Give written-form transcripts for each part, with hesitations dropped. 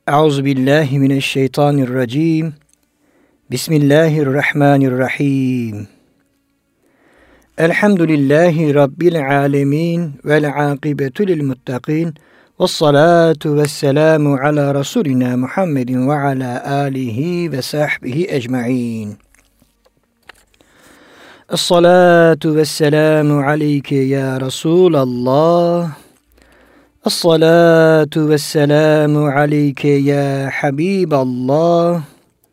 Euzubillahimineşşeytanirracim. Bismillahirrahmanirrahim. Elhamdülillahi Rabbil alemin vel akibetu lil muttaqin. Vessalatu vesselamu ala Resulina Muhammedin ve ala alihi ve sahbihi ecma'in. Esselatu vesselamu aleyke ya Resulallah. Esselatu vesselamu aleyke ya Habiballah.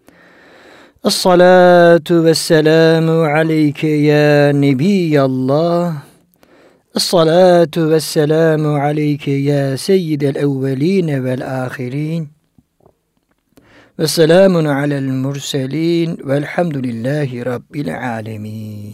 Esselatu vesselamu aleyke ya Nebiyallah. Esselatu vesselamu aleyke ya Seyyidel evveline vel ahirin. Ve selamun alel murselin velhamdülillahi rabbil alemin.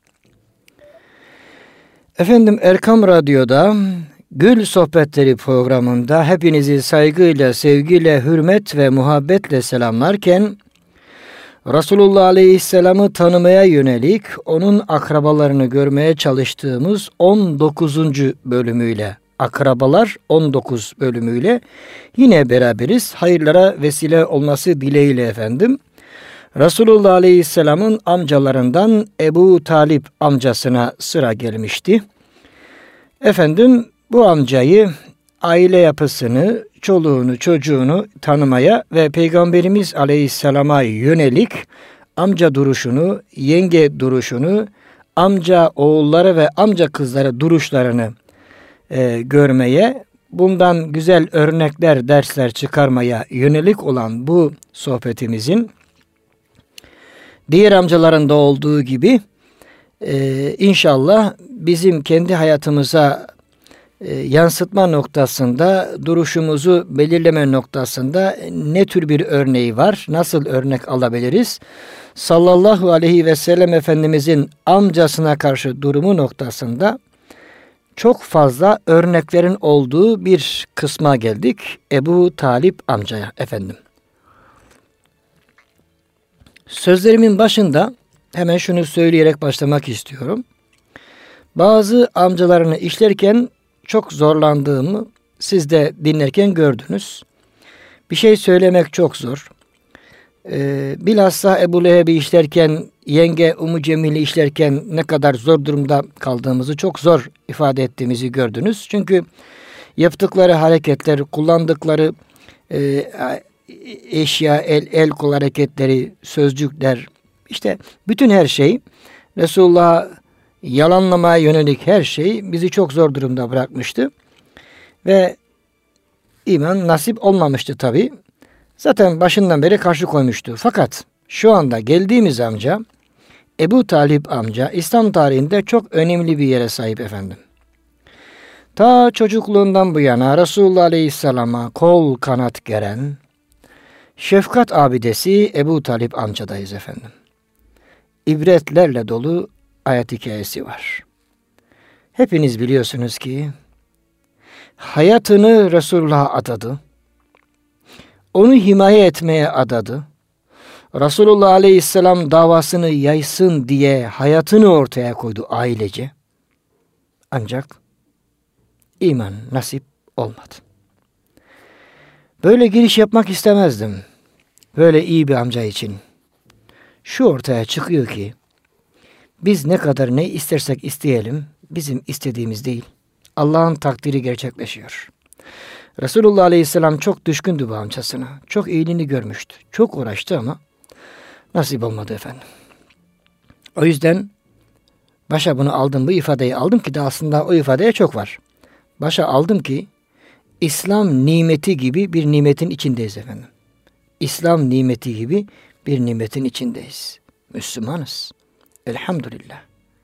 Efendim, Erkam Radyo'da Gül Sohbetleri programında hepinizi saygıyla, sevgiyle, hürmet ve muhabbetle selamlarken Resulullah Aleyhisselam'ı tanımaya yönelik onun akrabalarını görmeye çalıştığımız 19. bölümüyle, Akrabalar 19 bölümüyle yine beraberiz. Hayırlara vesile olması dileğiyle efendim. Resulullah Aleyhisselam'ın amcalarından Ebu Talip amcasına sıra gelmişti. Efendim, bu amcayı, aile yapısını, çoluğunu, çocuğunu tanımaya ve Peygamberimiz Aleyhisselam'a yönelik amca duruşunu, yenge duruşunu, amca oğulları ve amca kızları duruşlarını görmeye, bundan güzel örnekler, dersler çıkarmaya yönelik olan bu sohbetimizin diğer amcalarında olduğu gibi inşallah bizim kendi hayatımıza yansıtma noktasında, duruşumuzu belirleme noktasında ne tür bir örneği var? Nasıl örnek alabiliriz? Sallallahu aleyhi ve sellem Efendimizin amcasına karşı durumu noktasında çok fazla örneklerin olduğu bir kısma geldik. Ebu Talip amcaya efendim. Sözlerimin başında hemen şunu söyleyerek başlamak istiyorum. Bazı amcalarını işlerken çok zorlandığımı siz de dinlerken gördünüz. Bir şey söylemek çok zor. Bilhassa Ebu Leheb'i işlerken, yenge Ummu Cemil'i işlerken ne kadar zor durumda kaldığımızı, çok zor ifade ettiğimizi gördünüz. Çünkü yaptıkları hareketler, kullandıkları eşya, el kol hareketleri, sözcükler, işte bütün her şey, Resulullah'a yalanlamaya yönelik her şey bizi çok zor durumda bırakmıştı. Ve iman nasip olmamıştı tabii. Zaten başından beri karşı koymuştu. Fakat şu anda geldiğimiz amca, Ebu Talip amca, İslam tarihinde çok önemli bir yere sahip efendim. Ta çocukluğundan bu yana Resulullah Aleyhisselam'a kol kanat geren şefkat abidesi Ebu Talip amcadayız efendim. İbretlerle dolu hayat hikayesi var. Hepiniz biliyorsunuz ki hayatını Resulullah'a adadı. Onu himaye etmeye adadı. Resulullah Aleyhisselam davasını yaysın diye hayatını ortaya koydu ailece. Ancak iman nasip olmadı. Böyle giriş yapmak istemezdim. Böyle iyi bir amca için. Şu ortaya çıkıyor ki biz ne kadar ne istersek isteyelim, bizim istediğimiz değil, Allah'ın takdiri gerçekleşiyor. Resulullah Aleyhisselam çok düşkündü bu amcasına. Çok iyiliğini görmüştü. Çok uğraştı ama nasip olmadı efendim. O yüzden başa bunu aldım, bu ifadeyi aldım ki de aslında o ifadeye çok var. Başa aldım ki İslam nimeti gibi bir nimetin içindeyiz efendim. İslam nimeti gibi bir nimetin içindeyiz. Müslümanız. Elhamdülillah.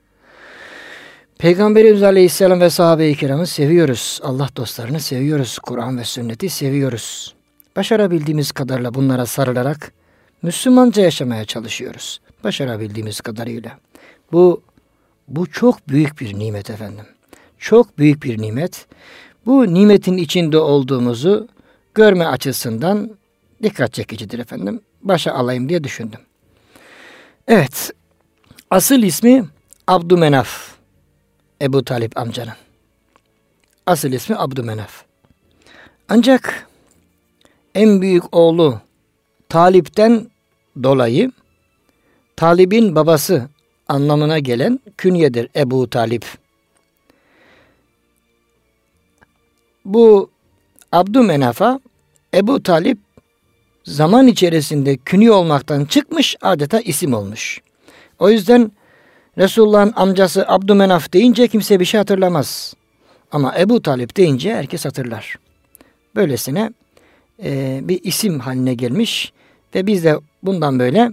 Peygamberimiz Aleyhisselam ve sahabe-i kiramı seviyoruz. Allah dostlarını seviyoruz. Kur'an ve sünneti seviyoruz. Başarabildiğimiz kadarıyla bunlara sarılarak Müslümanca yaşamaya çalışıyoruz. Başarabildiğimiz kadarıyla. Bu çok büyük bir nimet efendim. Çok büyük bir nimet. Bu nimetin içinde olduğumuzu görme açısından dikkat çekicidir efendim. Başa alayım diye düşündüm. Evet. Asıl ismi Abdümenaf. Ebu Talip amcanın. Asıl ismi Abdümenaf. Ancak en büyük oğlu Talip'ten dolayı Talib'in babası anlamına gelen künyedir Ebu Talip. Bu Abdümenaf'a Ebu Talip zaman içerisinde künye olmaktan çıkmış, adeta isim olmuş. O yüzden Resulullah'ın amcası Abdümenaf deyince kimse bir şey hatırlamaz. Ama Ebu Talip deyince herkes hatırlar. Böylesine bir isim haline gelmiş ve biz de bundan böyle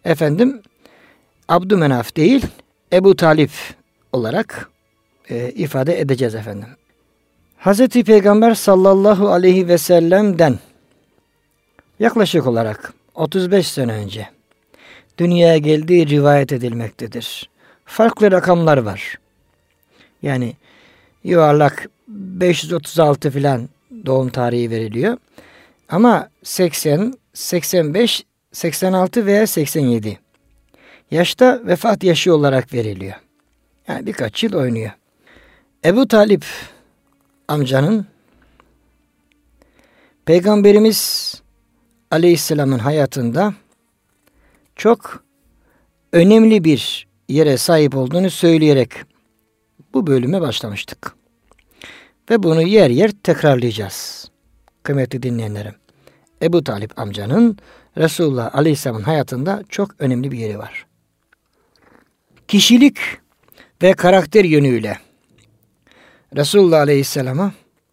Abdümenaf değil Ebu Talip olarak ifade edeceğiz efendim. Hazreti Peygamber sallallahu aleyhi ve sellem'den yaklaşık olarak 35 sene önce dünyaya geldiği rivayet edilmektedir. Farklı rakamlar var. Yani yuvarlak 536 filan doğum tarihi veriliyor. Ama 80, 85, 86 veya 87 yaşta vefat yaşı olarak veriliyor. Yani birkaç yıl oynuyor. Ebu Talip amcanın Peygamberimiz Aleyhisselam'ın hayatında çok önemli bir yere sahip olduğunu söyleyerek bu bölüme başlamıştık. Ve bunu yer yer tekrarlayacağız. Kıymetli dinleyenlerim. Ebu Talip amcanın Resulullah Aleyhisselam'ın hayatında çok önemli bir yeri var. Kişilik ve karakter yönüyle Resulullah Aleyhisselam'a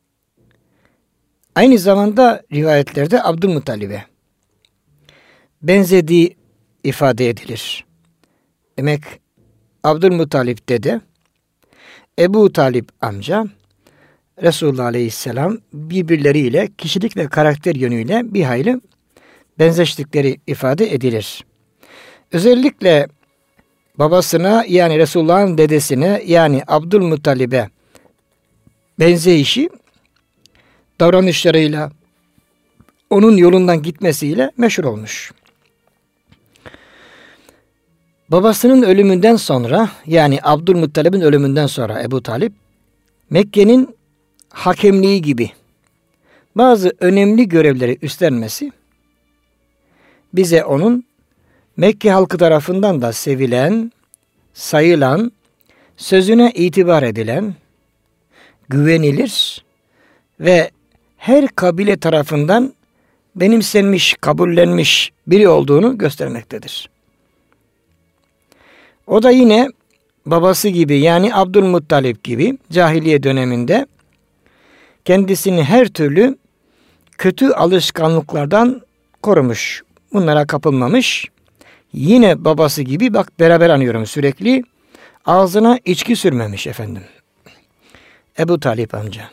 aynı zamanda rivayetlerde Abdülmuttalib'e benzediği ifade edilir. Demek Abdülmuttalip dede, Ebu Talip amca, Resulullah Aleyhisselam birbirleriyle kişilik ve karakter yönüyle bir hayli benzeştikleri ifade edilir. Özellikle babasına yani Resulullah'ın dedesine yani Abdülmuttalib'e benzeyişi davranışlarıyla onun yolundan gitmesiyle meşhur olmuş. Babasının ölümünden sonra yani Abdülmuttalib'in ölümünden sonra Ebu Talip Mekke'nin hakemliği gibi bazı önemli görevleri üstlenmesi bize onun Mekke halkı tarafından da sevilen, sayılan, sözüne itibar edilen, güvenilir ve her kabile tarafından benimsenmiş, kabullenmiş biri olduğunu göstermektedir. O da yine babası gibi yani Abdülmuttalip gibi cahiliye döneminde kendisini her türlü kötü alışkanlıklardan korumuş. Bunlara kapılmamış. Yine babası gibi bak beraber anıyorum sürekli ağzına içki sürmemiş efendim. Ebu Talip amca.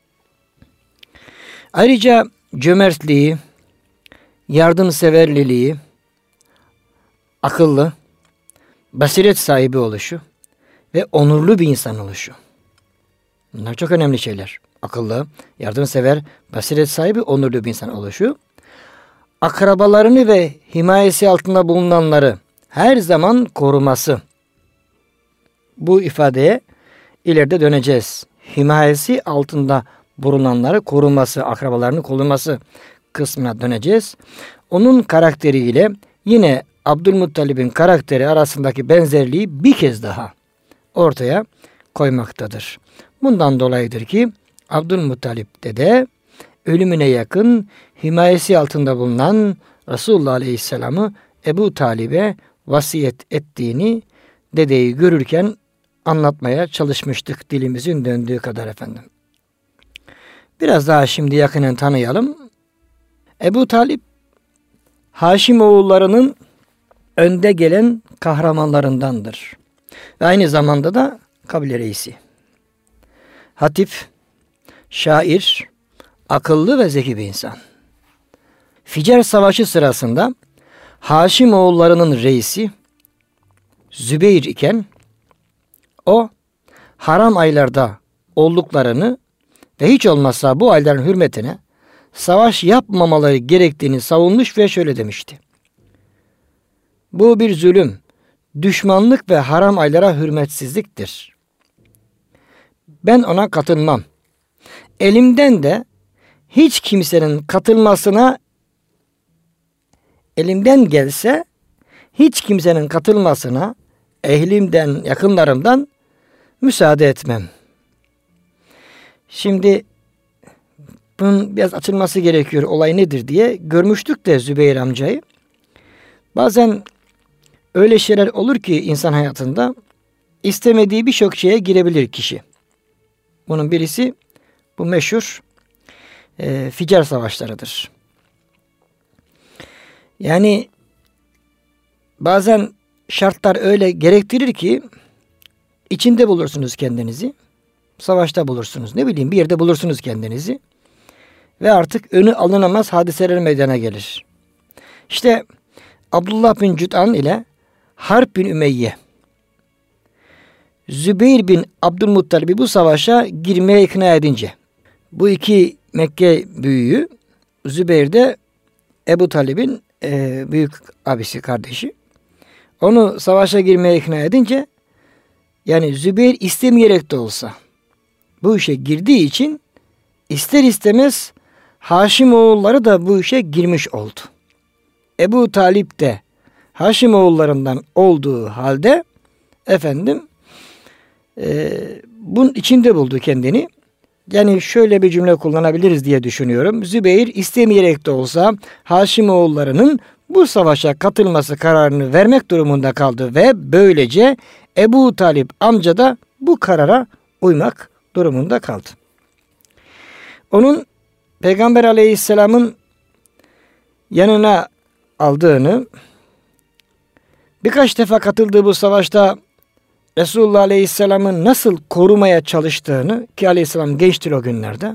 Ayrıca cömertliği, yardımseverliliği, akıllı, basiret sahibi oluşu ve onurlu bir insan oluşu. Bunlar çok önemli şeyler. Akıllı, yardımsever, basiret sahibi, onurlu bir insan oluşu. Akrabalarını ve himayesi altında bulunanları her zaman koruması. Bu ifadeye ileride döneceğiz. Himayesi altında bulunanları koruması, akrabalarını koruması kısmına döneceğiz. Onun karakteriyle yine Abdülmuttalib'in karakteri arasındaki benzerliği bir kez daha ortaya koymaktadır. Bundan dolayıdır ki Abdülmuttalip dede ölümüne yakın himayesi altında bulunan Resulullah Aleyhisselam'ı Ebu Talib'e vasiyet ettiğini dedeyi görürken anlatmaya çalışmıştık dilimizin döndüğü kadar efendim. Biraz daha şimdi yakinen tanıyalım. Ebu Talip Haşimoğullarının önde gelen kahramanlarındandır. Ve aynı zamanda da kabile reisi. Hatip, şair, akıllı ve zeki bir insan. Ficer Savaşı sırasında Haşimoğullarının reisi Zübeyir iken o haram aylarda olduklarını ve hiç olmazsa bu ayların hürmetine savaş yapmamaları gerektiğini savunmuş ve şöyle demişti. Bu bir zulüm, düşmanlık ve haram aylara hürmetsizliktir. Ben ona katılmam. Elimden de hiç kimsenin katılmasına elimden gelse hiç kimsenin katılmasına ehlimden, yakınlarımdan müsaade etmem. Şimdi bunun biraz açılması gerekiyor. Olay nedir diye görmüştük de Zübeyir amcayı. Bazen öyle şeyler olur ki insan hayatında istemediği birçok şeye girebilir kişi. Bunun birisi bu meşhur Ficar savaşlarıdır. Yani bazen şartlar öyle gerektirir ki içinde bulursunuz kendinizi. Savaşta bulursunuz. Ne bileyim bir yerde bulursunuz kendinizi. Ve artık önü alınamaz hadiseler meydana gelir. İşte Abdullah bin Cüd'an ile Harp bin Ümeyye, Zübeyir bin Abdülmuttalib'i bu savaşa girmeye ikna edince, bu iki Mekke büyüğü, Zübeyir de Ebu Talib'in büyük abisi, kardeşi, onu savaşa girmeye ikna edince, yani Zübeyir istemeyerek de olsa bu işe girdiği için ister istemez Haşimoğulları da bu işe girmiş oldu. Ebu Talip de Haşimoğullarından olduğu halde bunun içinde buldu kendini. Yani şöyle bir cümle kullanabiliriz diye düşünüyorum. Zübeyir istemeyerek de olsa Haşimoğullarının bu savaşa katılması kararını vermek durumunda kaldı ve böylece Ebu Talip amca da bu karara uymak durumunda kaldı. Onun Peygamber Aleyhisselam'ın yanına aldığını, birkaç defa katıldığı bu savaşta Resulullah Aleyhisselam'ın nasıl korumaya çalıştığını, ki Aleyhisselam gençtir o günlerde,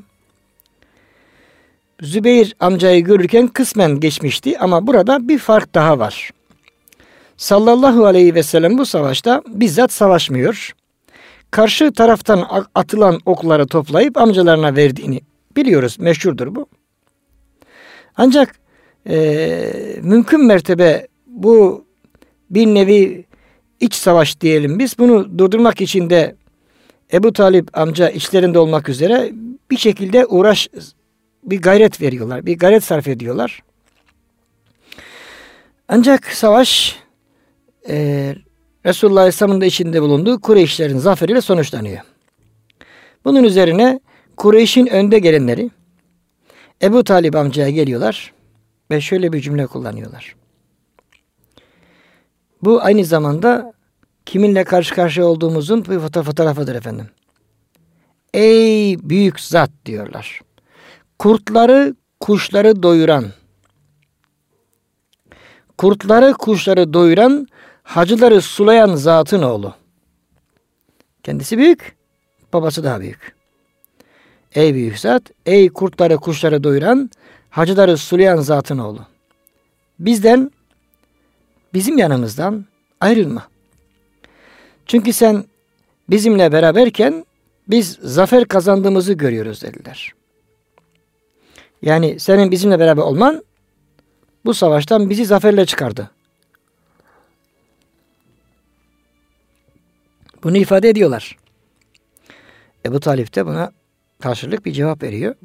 Zübeyir amcayı görürken kısmen geçmişti ama burada bir fark daha var. Sallallahu aleyhi ve sellem bu savaşta bizzat savaşmıyor. Karşı taraftan atılan okları toplayıp amcalarına verdiğini biliyoruz. Meşhurdur bu. Ancak mümkün mertebe bu bir nevi iç savaş diyelim biz. Bunu durdurmak için de Ebu Talip amca içlerinde olmak üzere bir şekilde bir gayret veriyorlar. Bir gayret sarf ediyorlar. Ancak savaş Resulullah Aleyhisselam'ın da içinde bulunduğu Kureyşlerin zaferiyle sonuçlanıyor. Bunun üzerine Kureyş'in önde gelenleri Ebu Talip amcaya geliyorlar ve şöyle bir cümle kullanıyorlar. Bu aynı zamanda kiminle karşı karşıya olduğumuzun bir fotoğrafıdır efendim. Ey büyük zat diyorlar. Kurtları, kuşları doyuran, hacıları sulayan zatın oğlu. Kendisi büyük, babası daha büyük. Ey büyük zat, ey kurtları, kuşları doyuran, hacıları sulayan zatın oğlu. Bizim yanımızdan ayrılma. Çünkü sen bizimle beraberken biz zafer kazandığımızı görüyoruz dediler. Yani senin bizimle beraber olman bu savaştan bizi zaferle çıkardı. Bunu ifade ediyorlar. Ebu Talip de buna karşılık bir cevap veriyor.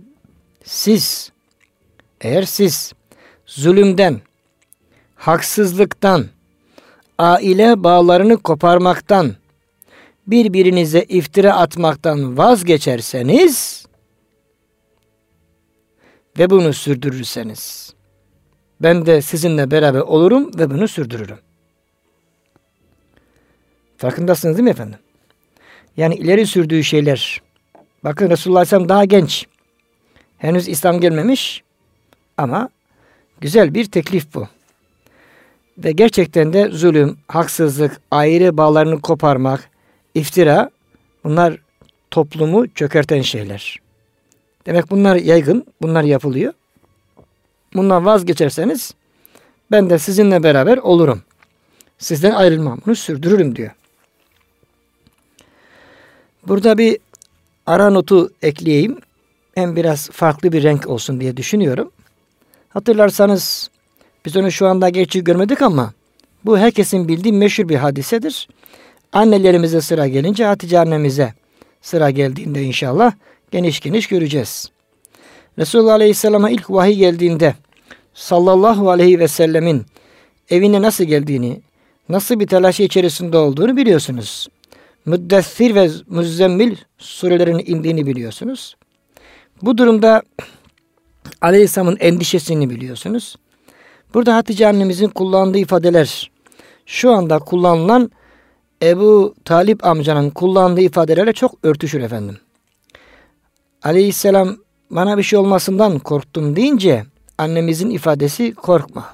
Eğer siz zulümden, haksızlıktan, aile bağlarını koparmaktan, birbirinize iftira atmaktan vazgeçerseniz ve bunu sürdürürseniz, ben de sizinle beraber olurum ve bunu sürdürürüm. Farkındasınız değil mi efendim? Yani ileri sürdüğü şeyler. Bakın Resulullah Aleyhisselam daha genç. Henüz İslam gelmemiş ama güzel bir teklif bu. Ve gerçekten de zulüm, haksızlık, aile bağlarını koparmak, iftira, bunlar toplumu çökerten şeyler. Demek bunlar yaygın, bunlar yapılıyor. Bundan vazgeçerseniz ben de sizinle beraber olurum. Sizden ayrılmam, bunu sürdürürüm diyor. Burada bir ara notu ekleyeyim. Hem biraz farklı bir renk olsun diye düşünüyorum. Hatırlarsanız biz onu şu anda gerçi görmedik ama bu herkesin bildiği meşhur bir hadisedir. Annelerimize sıra gelince Hatice annemize sıra geldiğinde inşallah geniş geniş göreceğiz. Resulullah Aleyhisselam'a ilk vahiy geldiğinde sallallahu aleyhi ve sellemin evine nasıl geldiğini, nasıl bir telaşı içerisinde olduğunu biliyorsunuz. Müddessir ve Müzzemmil surelerin indiğini biliyorsunuz. Bu durumda Aleyhisselam'ın endişesini biliyorsunuz. Burada Hatice annemizin kullandığı ifadeler, şu anda kullanılan Ebu Talip amcanın kullandığı ifadelerle çok örtüşür efendim. Aleyhisselam bana bir şey olmasından korktum deyince annemizin ifadesi korkma.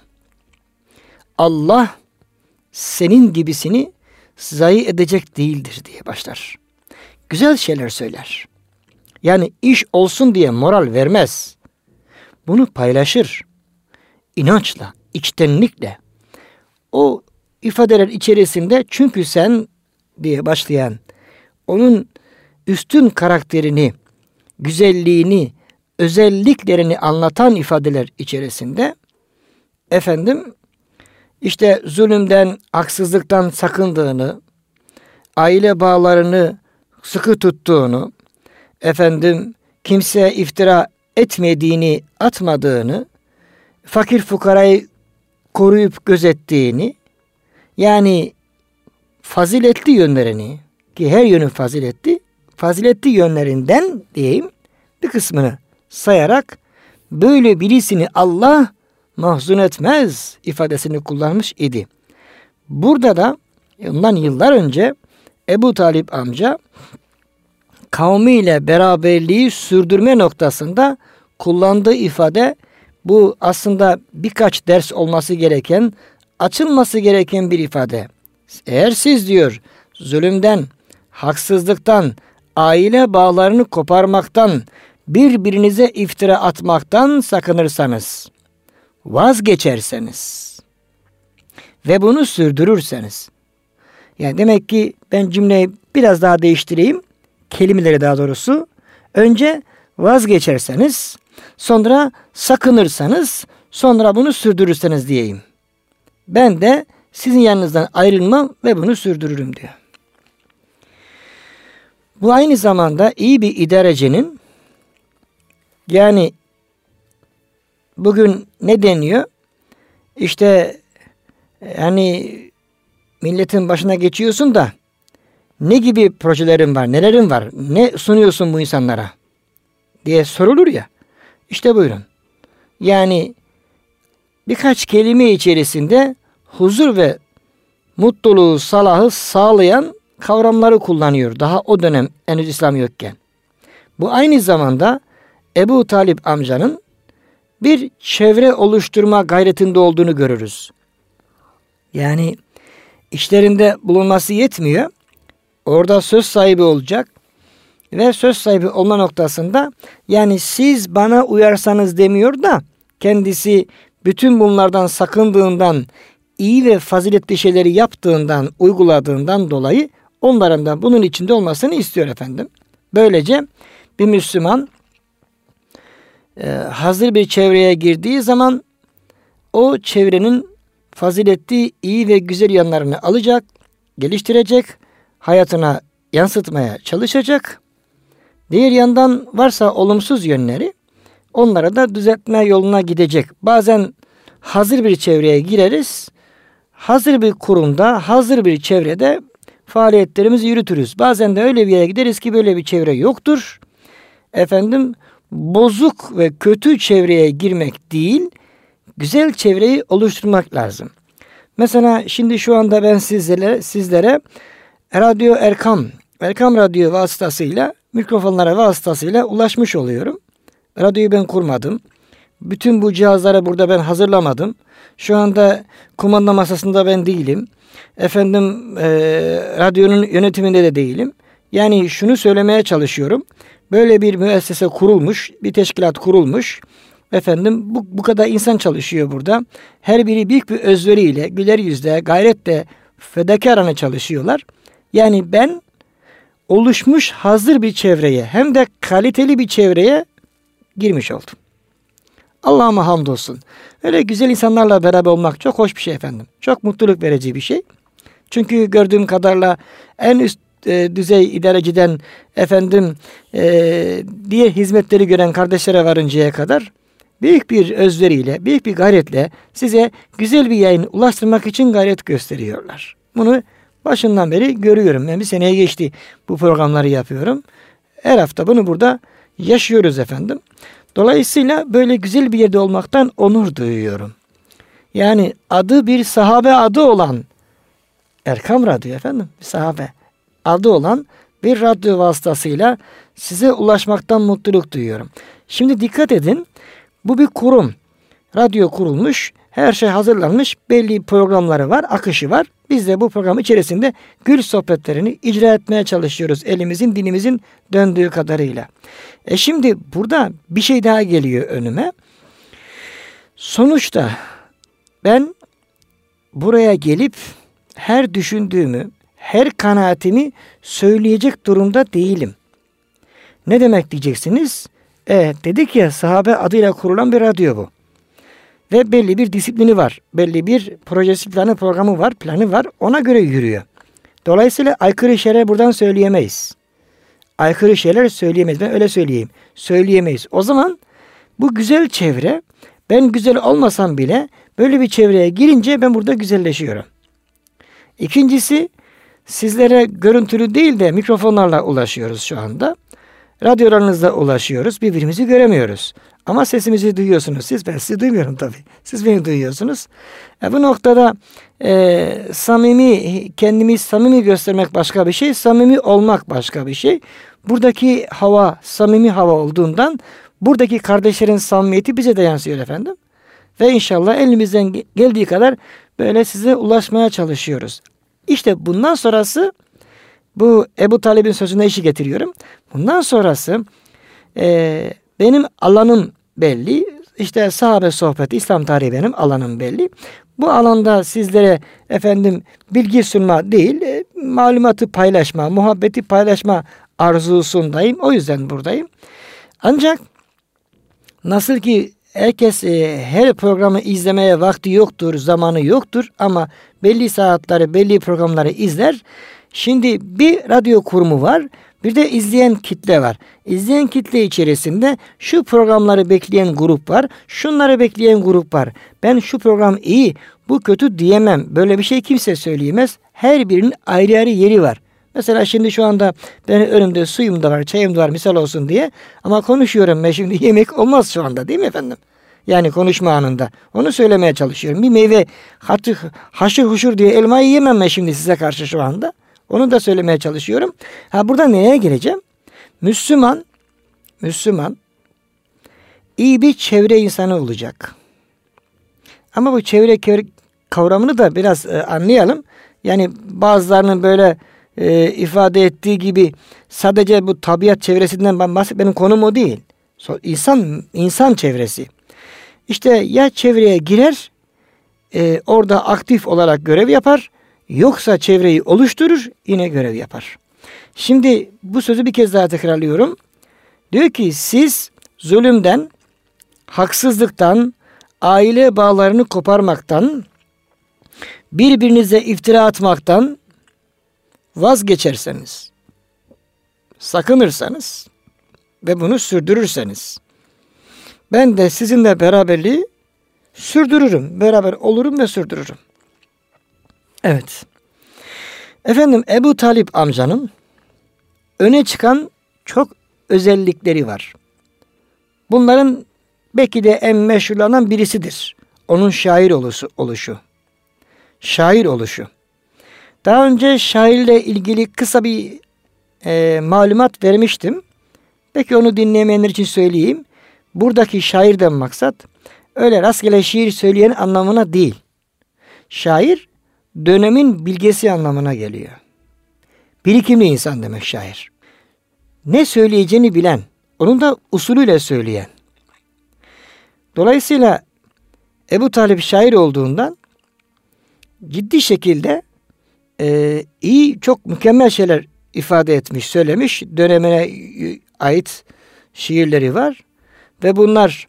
Allah senin gibisini zayi edecek değildir diye başlar. Güzel şeyler söyler. Yani iş olsun diye moral vermez. Bunu paylaşır. İnançla, içtenlikle. O ifadeler içerisinde çünkü sen diye başlayan onun üstün karakterini, güzelliğini, özelliklerini anlatan ifadeler içerisinde efendim işte zulümden, haksızlıktan sakındığını, aile bağlarını sıkı tuttuğunu, efendim kimseye iftira etmediğini, atmadığını, fakir fukarayı koruyup gözettiğini, yani faziletli yönlerini, ki her yönü faziletli yönlerinden diyeyim bir kısmını sayarak böyle birisini Allah mahzun etmez ifadesini kullanmış idi. Burada da ondan yıllar önce Ebu Talip amca kavmiyle beraberliği sürdürme noktasında kullandığı ifade bu aslında birkaç ders olması gereken, açılması gereken bir ifade. Eğer siz diyor zulümden, haksızlıktan, aile bağlarını koparmaktan, birbirinize iftira atmaktan sakınırsanız, vazgeçerseniz ve bunu sürdürürseniz, yani demek ki ben cümleyi biraz daha değiştireyim, kelimeleri daha doğrusu, önce vazgeçerseniz, sonra sakınırsanız, sonra bunu sürdürürseniz diyeyim. Ben de sizin yanınızdan ayrılmam ve bunu sürdürürüm diyor. Bu aynı zamanda iyi bir idarecinin, yani bugün ne deniyor? İşte hani milletin başına geçiyorsun da ne gibi projelerin var, nelerin var, ne sunuyorsun bu insanlara diye sorulur ya. İşte buyurun. Yani birkaç kelime içerisinde huzur ve mutluluğu, salahı sağlayan kavramları kullanıyor. Daha o dönem henüz İslam yokken. Bu aynı zamanda Ebu Talip amcanın bir çevre oluşturma gayretinde olduğunu görürüz. Yani işlerinde bulunması yetmiyor. Orada söz sahibi olacak ve söz sahibi olma noktasında yani siz bana uyarsanız demiyor da kendisi bütün bunlardan sakındığından, iyi ve faziletli şeyleri yaptığından, uyguladığından dolayı onların da bunun içinde olmasını istiyor efendim. Böylece bir Müslüman hazır bir çevreye girdiği zaman o çevrenin faziletli, iyi ve güzel yanlarını alacak, geliştirecek, hayatına yansıtmaya çalışacak. Diğer yandan varsa olumsuz yönleri onlara da düzeltme yoluna gidecek. Bazen hazır bir çevreye gireriz. Hazır bir kurumda, hazır bir çevrede faaliyetlerimizi yürütürüz. Bazen de öyle bir yere gideriz ki böyle bir çevre yoktur. Efendim bozuk ve kötü çevreye girmek değil, güzel çevreyi oluşturmak lazım. Mesela şimdi şu anda ben sizlere Radyo Erkam Radyo vasıtasıyla, mikrofonlara vasıtasıyla ulaşmış oluyorum. Radyoyu ben kurmadım. Bütün bu cihazları burada ben hazırlamadım. Şu anda kumanda masasında ben değilim. Radyonun yönetiminde de değilim. Yani şunu söylemeye çalışıyorum. Böyle bir müessese kurulmuş, bir teşkilat kurulmuş. Bu kadar insan çalışıyor burada. Her biri büyük bir özveriyle, güler yüzle, gayretle, fedakarane çalışıyorlar. Yani ben oluşmuş hazır bir çevreye, hem de kaliteli bir çevreye girmiş oldum. Allah'ıma hamdolsun. Öyle güzel insanlarla beraber olmak çok hoş bir şey efendim. Çok mutluluk verici bir şey. Çünkü gördüğüm kadarıyla en üst düzey idareciden diğer hizmetleri gören kardeşlere varıncaya kadar büyük bir özveriyle, büyük bir gayretle size güzel bir yayın ulaştırmak için gayret gösteriyorlar. Bunu başından beri görüyorum. Ben bir seneye geçti bu programları yapıyorum. Her hafta bunu burada yaşıyoruz efendim. Dolayısıyla böyle güzel bir yerde olmaktan onur duyuyorum. Yani adı bir sahabe adı olan Erkam Radyo efendim. Sahabe adı olan bir radyo vasıtasıyla size ulaşmaktan mutluluk duyuyorum. Şimdi dikkat edin. Bu bir kurum. Radyo kurulmuş. Her şey hazırlanmış. Belli programları var. Akışı var. Biz de bu program içerisinde gül sohbetlerini icra etmeye çalışıyoruz. Elimizin dilimizin döndüğü kadarıyla. Şimdi burada bir şey daha geliyor önüme. Sonuçta ben buraya gelip her düşündüğümü, her kanaatimi söyleyecek durumda değilim. Ne demek diyeceksiniz? Dedik ya sahabe adıyla kurulan bir radyo bu. Ve belli bir disiplini var. Belli bir projesi planı, programı var, planı var. Ona göre yürüyor. Dolayısıyla aykırı şeyler buradan söyleyemeyiz. Aykırı şeyler söyleyemeyiz. Ben öyle söyleyeyim. Söyleyemeyiz. O zaman bu güzel çevre, ben güzel olmasam bile böyle bir çevreye girince ben burada güzelleşiyorum. İkincisi, sizlere görüntülü değil de mikrofonlarla ulaşıyoruz şu anda. Radyolarınızla ulaşıyoruz. Birbirimizi göremiyoruz. Ama sesimizi duyuyorsunuz. Ben sizi duymuyorum tabii. Siz beni duyuyorsunuz. Bu noktada kendimi samimi göstermek başka bir şey. Samimi olmak başka bir şey. Buradaki hava samimi hava olduğundan buradaki kardeşlerin samimiyeti bize de yansıyor efendim. Ve inşallah elimizden geldiği kadar böyle size ulaşmaya çalışıyoruz. İşte bundan sonrası bu Ebu Talib'in sözüne işi getiriyorum. Bundan sonrası benim alanım belli. İşte sahabe sohbeti, İslam tarihi benim alanım belli. Bu alanda sizlere bilgi sunma değil, malumatı paylaşma, muhabbeti paylaşma arzusundayım. O yüzden buradayım. Ancak nasıl ki herkes her programı izlemeye vakti yoktur, zamanı yoktur ama belli saatleri, belli programları izler. Şimdi bir radyo kurumu var, bir de izleyen kitle var. İzleyen kitle içerisinde şu programları bekleyen grup var, şunları bekleyen grup var. Ben şu program iyi, bu kötü diyemem. Böyle bir şey kimse söyleyemez. Her birinin ayrı ayrı yeri var. Mesela şimdi şu anda benim önümde suyum da var, çayım da var misal olsun diye. Ama konuşuyorum ben şimdi yemek olmaz şu anda değil mi efendim? Yani konuşma anında. Onu söylemeye çalışıyorum. Bir meyve haşır huşur diye elmayı yemem ben şimdi size karşı şu anda. Onu da söylemeye çalışıyorum. Burada neye geleceğim? Müslüman iyi bir çevre insanı olacak. Ama bu çevre kavramını da biraz anlayalım. Yani bazılarının böyle ifade ettiği gibi sadece bu tabiat çevresinden benim konum o değil. İnsan çevresi. İşte ya çevreye girer, orada aktif olarak görev yapar, yoksa çevreyi oluşturur, yine görev yapar. Şimdi bu sözü bir kez daha tekrarlıyorum. Diyor ki siz zulümden, haksızlıktan, aile bağlarını koparmaktan, birbirinize iftira atmaktan vazgeçerseniz, sakınırsanız ve bunu sürdürürseniz, ben de sizinle beraberliği sürdürürüm. Beraber olurum ve sürdürürüm. Evet. Ebu Talib amcanın öne çıkan çok özellikleri var. Bunların belki de en meşhurlarından birisidir. Onun şair oluşu. Şair oluşu. Daha önce şairle ilgili kısa bir malumat vermiştim. Peki onu dinlemeyenler için söyleyeyim. Buradaki şairden maksat öyle rastgele şiir söyleyen anlamına değil. Şair dönemin bilgesi anlamına geliyor. Birikimli insan demek şair. Ne söyleyeceğini bilen, onun da usulüyle söyleyen. Dolayısıyla Ebu Talib şair olduğundan ciddi şekilde iyi, çok mükemmel şeyler ifade etmiş, söylemiş. Dönemine ait şiirleri var. Ve bunlar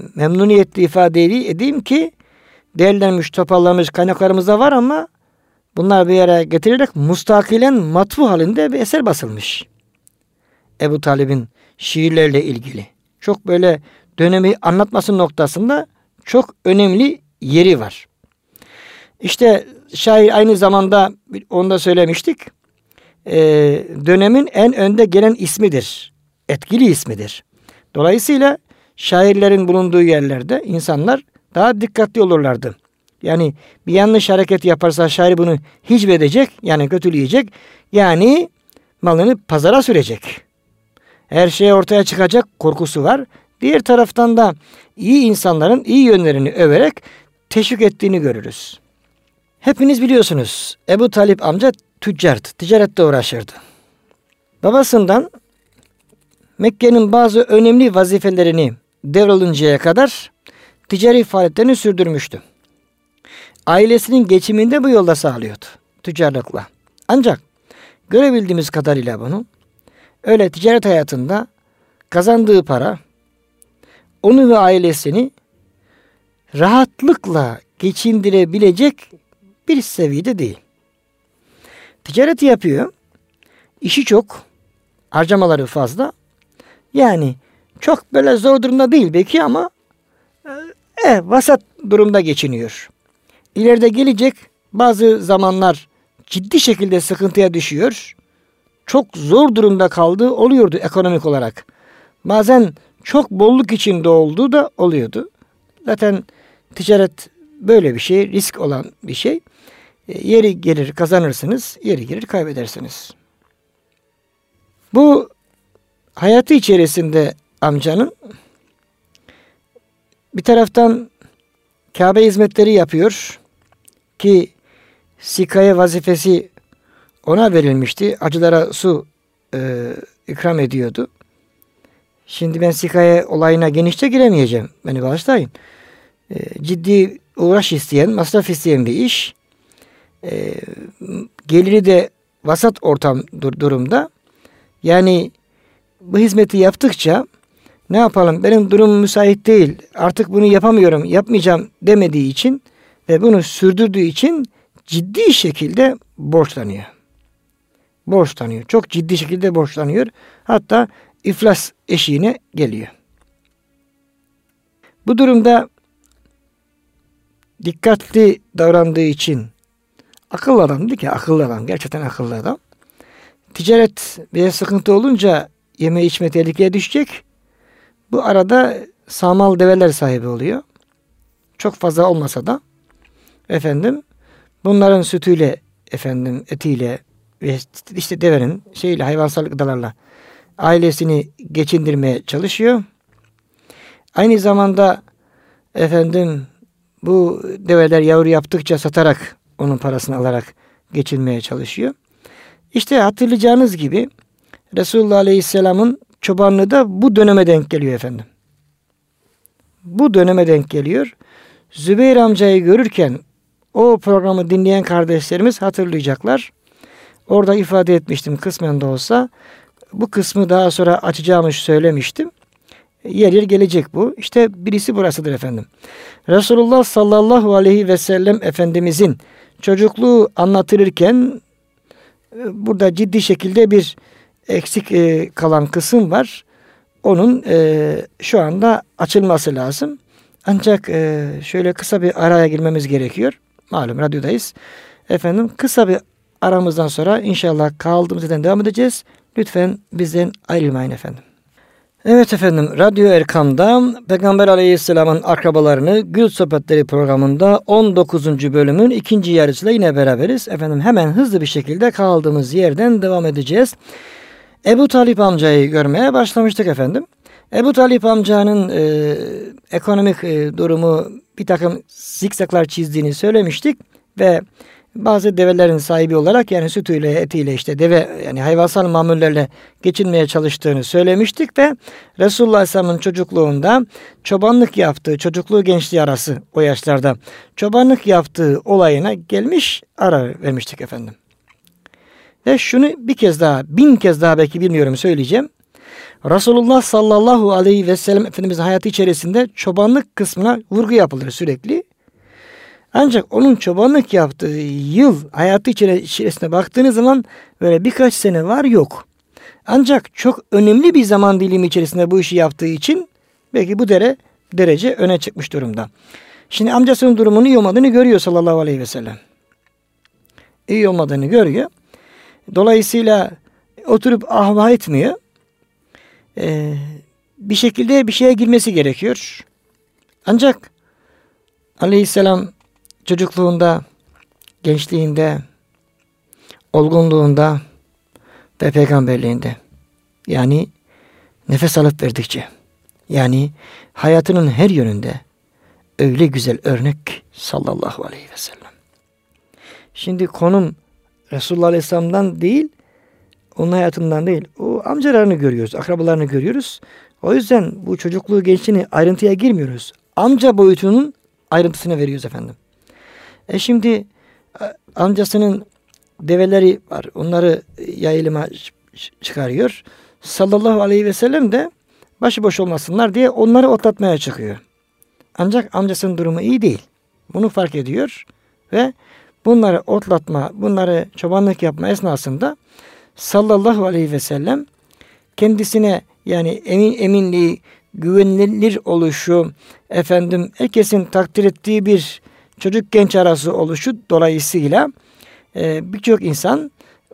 memnuniyetle ifade edeyim ki değerlenmiş, toparlanmış kaynaklarımızda var ama bunlar bir yere getirilerek mustakilen matbu halinde bir eser basılmış. Ebu Talib'in şiirlerle ilgili. Çok böyle dönemi anlatması noktasında çok önemli yeri var. İşte şair aynı zamanda, onu da söylemiştik, dönemin en önde gelen ismidir. Etkili ismidir. Dolayısıyla şairlerin bulunduğu yerlerde insanlar daha dikkatli olurlardı. Yani bir yanlış hareket yaparsa şair bunu hicvedecek, yani kötüleyecek, yani malını pazara sürecek. Her şey ortaya çıkacak korkusu var. Diğer taraftan da iyi insanların iyi yönlerini överek teşvik ettiğini görürüz. Hepiniz biliyorsunuz, Ebu Talip amca tüccardı, ticarette uğraşırdı. Babasından Mekke'nin bazı önemli vazifelerini devroluncaya kadar ticari faaliyetlerini sürdürmüştü. Ailesinin geçimini de bu yolda sağlıyordu, tüccarlıkla. Ancak görebildiğimiz kadarıyla bunu, öyle ticaret hayatında kazandığı para onu ve ailesini rahatlıkla geçindirebilecek bir seviyede değil. Ticareti yapıyor, işi çok, harcamaları fazla. Yani çok böyle zor durumda değil belki ama vasat durumda geçiniyor. İleride gelecek bazı zamanlar ciddi şekilde sıkıntıya düşüyor. Çok zor durumda kaldığı oluyordu ekonomik olarak. Bazen çok bolluk içinde olduğu da oluyordu. Zaten ticaret böyle bir şey, risk olan bir şey. Yeri gelir kazanırsınız, yeri gelir kaybedersiniz. Bu hayatı içerisinde amcanın bir taraftan Kabe hizmetleri yapıyor ki sikaye vazifesi ona verilmişti. Acılara su ikram ediyordu. Şimdi ben sikaye olayına genişçe giremeyeceğim. Beni bağışlayın. Ciddi uğraş isteyen, masraf isteyen bir iş. Geliri de vasat ortam durumda. Yani bu hizmeti yaptıkça ne yapalım, benim durumum müsait değil, artık bunu yapamıyorum, yapmayacağım demediği için ve bunu sürdürdüğü için ciddi şekilde borçlanıyor. Borçlanıyor. Çok ciddi şekilde borçlanıyor. Hatta iflas eşiğine geliyor. Bu durumda dikkatli davrandığı için akıllı adam, değil ki akıllı adam, gerçekten akıllı adam. Ticaret bir sıkıntı olunca yeme içme tehlikeye düşecek. Bu arada sağmal develer sahibi oluyor. Çok fazla olmasa da bunların sütüyle etiyle ve işte devenin hayvansal gıdalarla ailesini geçindirmeye çalışıyor. Aynı zamanda bu develer yavru yaptıkça satarak onun parasını alarak geçinmeye çalışıyor. İşte hatırlayacağınız gibi Resulullah Aleyhisselam'ın çobanlığı da bu döneme denk geliyor efendim. Bu döneme denk geliyor. Zübeyir amcayı görürken o programı dinleyen kardeşlerimiz hatırlayacaklar. Orada ifade etmiştim kısmen de olsa. Bu kısmı daha sonra açacağımı söylemiştim. Yer yer gelecek bu. İşte birisi burasıdır efendim. Resulullah sallallahu aleyhi ve sellem Efendimizin çocukluğu anlatılırken burada ciddi şekilde bir eksik kalan kısım var. Onun şu anda açılması lazım. Ancak şöyle kısa bir araya girmemiz gerekiyor. Malum radyodayız. Kısa bir aramızdan sonra inşallah kaldığımız yerden devam edeceğiz. Lütfen bizden ayrılmayın efendim. Evet efendim, Radyo Erkam'da Peygamber Aleyhisselam'ın akrabalarını Gül Sohbetleri programında 19. bölümün ikinci yarısıyla yine beraberiz. Hemen hızlı bir şekilde kaldığımız yerden devam edeceğiz. Ebu Talip amcayı görmeye başlamıştık efendim. Ebu Talip amcanın ekonomik durumu bir takım zikzaklar çizdiğini söylemiştik ve bazı develerin sahibi olarak yani sütüyle, etiyle deve hayvansal mamullerle geçinmeye çalıştığını söylemiştik ve Resulullah Aleyhisselam'ın çocukluğunda çobanlık yaptığı, çocukluğu gençliği arası o yaşlarda çobanlık yaptığı olayına gelmiş ara vermiştik efendim. Ve şunu bir kez daha, 1000 kez daha belki bilmiyorum söyleyeceğim. Resulullah sallallahu aleyhi ve sellem Efendimizin hayatı içerisinde çobanlık kısmına vurgu yapılır sürekli. Ancak onun çobanlık yaptığı yıl hayatı içerisine baktığınız zaman böyle birkaç sene var yok. Ancak çok önemli bir zaman dilimi içerisinde bu işi yaptığı için belki bu derece öne çıkmış durumda. Şimdi amcasının durumunun iyi olmadığını görüyor sallallahu aleyhi ve sellem. İyi olmadığını görüyor. Dolayısıyla oturup ahvah etmiyor. Bir şekilde bir şeye girmesi gerekiyor. Ancak aleyhisselam çocukluğunda, gençliğinde, olgunluğunda ve peygamberliğinde, yani nefes alıp verdikçe, yani hayatının her yönünde öyle güzel örnek sallallahu aleyhi ve sellem. Şimdi konum Resulullah Aleyhisselam'dan değil, onun hayatından değil. O amcalarını görüyoruz, akrabalarını görüyoruz. O yüzden bu çocukluğu, gençliğini ayrıntıya girmiyoruz. Amca boyutunun ayrıntısını veriyoruz efendim. Şimdi amcasının develeri var. Onları yayılıma çıkarıyor. Sallallahu aleyhi ve sellem de başıboş olmasınlar diye onları otlatmaya çıkıyor. Ancak amcasının durumu iyi değil. Bunu fark ediyor ve bunları otlatma, bunları çobanlık yapma esnasında sallallahu aleyhi ve sellem kendisine, yani eminliği, güvenilir oluşu, herkesin takdir ettiği bir çocuk genç arası oluşu dolayısıyla birçok insan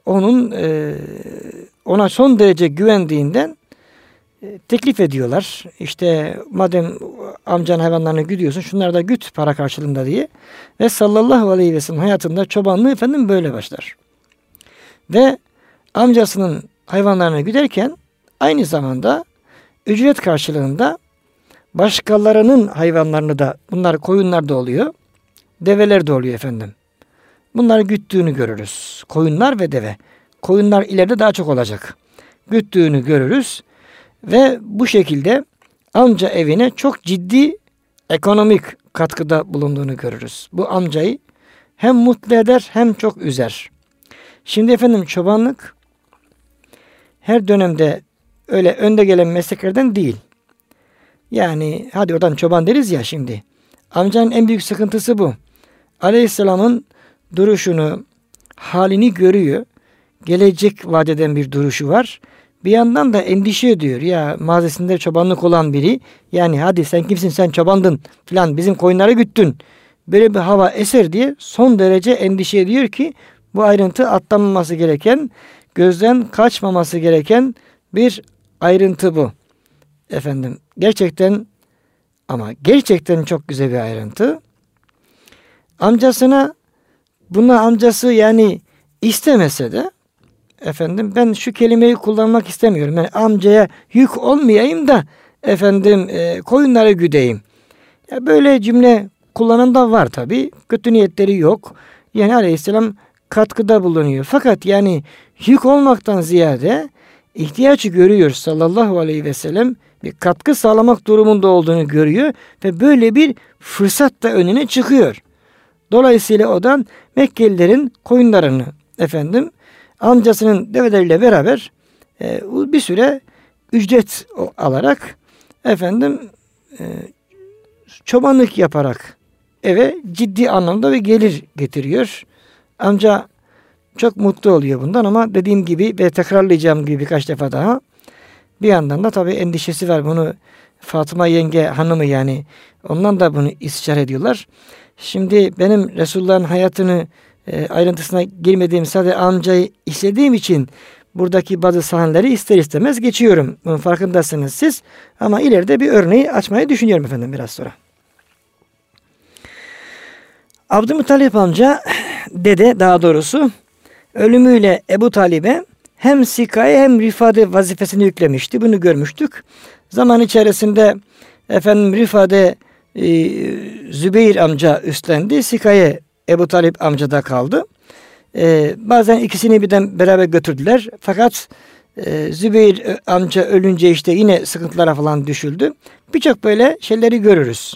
ona son derece güvendiğinden teklif ediyorlar. İşte madem amcanın hayvanlarını güdüyorsun, şunları da güt para karşılığında diye. Ve sallallahu aleyhi ve sellem hayatında çobanlığı böyle başlar. Ve amcasının hayvanlarını güderken aynı zamanda ücret karşılığında başkalarının hayvanlarını da, bunlar koyunlar da oluyor, develer de oluyor efendim. Bunları güttüğünü görürüz. Koyunlar ve deve. Koyunlar ileride daha çok olacak. Güttüğünü görürüz. Ve bu şekilde amca evine çok ciddi ekonomik katkıda bulunduğunu görürüz. Bu amcayı hem mutlu eder hem çok üzer. Şimdi efendim çobanlık her dönemde öyle önde gelen mesleklerden değil. Yani hadi oradan çoban deriz ya şimdi. Amcanın en büyük sıkıntısı bu. Aleyhisselam'ın duruşunu, halini görüyor. Gelecek vadeden bir duruşu var. Bir yandan da endişe ediyor. Ya mazisinde çobanlık olan biri, yani hadi sen kimsin, sen çobandın filan, bizim koyunları güttün, böyle bir hava eser diye son derece endişe ediyor ki bu ayrıntı atlanmaması gereken, gözden kaçmaması gereken bir ayrıntı bu. Efendim gerçekten, ama gerçekten çok güzel bir ayrıntı. Amcası yani istemese de ben şu kelimeyi kullanmak istemiyorum. Yani amcaya yük olmayayım da koyunları güdeyim. Ya böyle cümle kullanan da var tabi. Kötü niyetleri yok. Yani aleyhisselam katkıda bulunuyor. Fakat yani yük olmaktan ziyade ihtiyacı görüyor sallallahu aleyhi ve sellem. Bir katkı sağlamak durumunda olduğunu görüyor ve böyle bir fırsat da önüne çıkıyor. Dolayısıyla odan Mekkelilerin koyunlarını amcasının develeriyle beraber bir süre ücret alarak çobanlık yaparak eve ciddi anlamda bir gelir getiriyor. Amca çok mutlu oluyor bundan, ama dediğim gibi ve tekrarlayacağım gibi birkaç defa daha, bir yandan da tabii endişesi var. Bunu Fatıma yenge hanımı, yani ondan da bunu istişare ediyorlar. Şimdi benim Resulullah'ın hayatını ayrıntısına girmediğim, sadece amcayı istediğim için buradaki bazı sahneleri ister istemez geçiyorum. Bunun farkındasınız siz. Ama ileride bir örneği açmayı düşünüyorum biraz sonra. Abdülmuttalip amca, dede daha doğrusu, ölümüyle Ebu Talib'e hem sikaye hem rifade vazifesini yüklemişti. Bunu görmüştük. Zaman içerisinde rifade Zübeyir amca üstlendi. Sikaye Ebu Talip amcada kaldı. Bazen ikisini birden beraber götürdüler. Fakat Zübeyir amca ölünce işte yine sıkıntılara falan düşüldü. Birçok böyle şeyleri görürüz.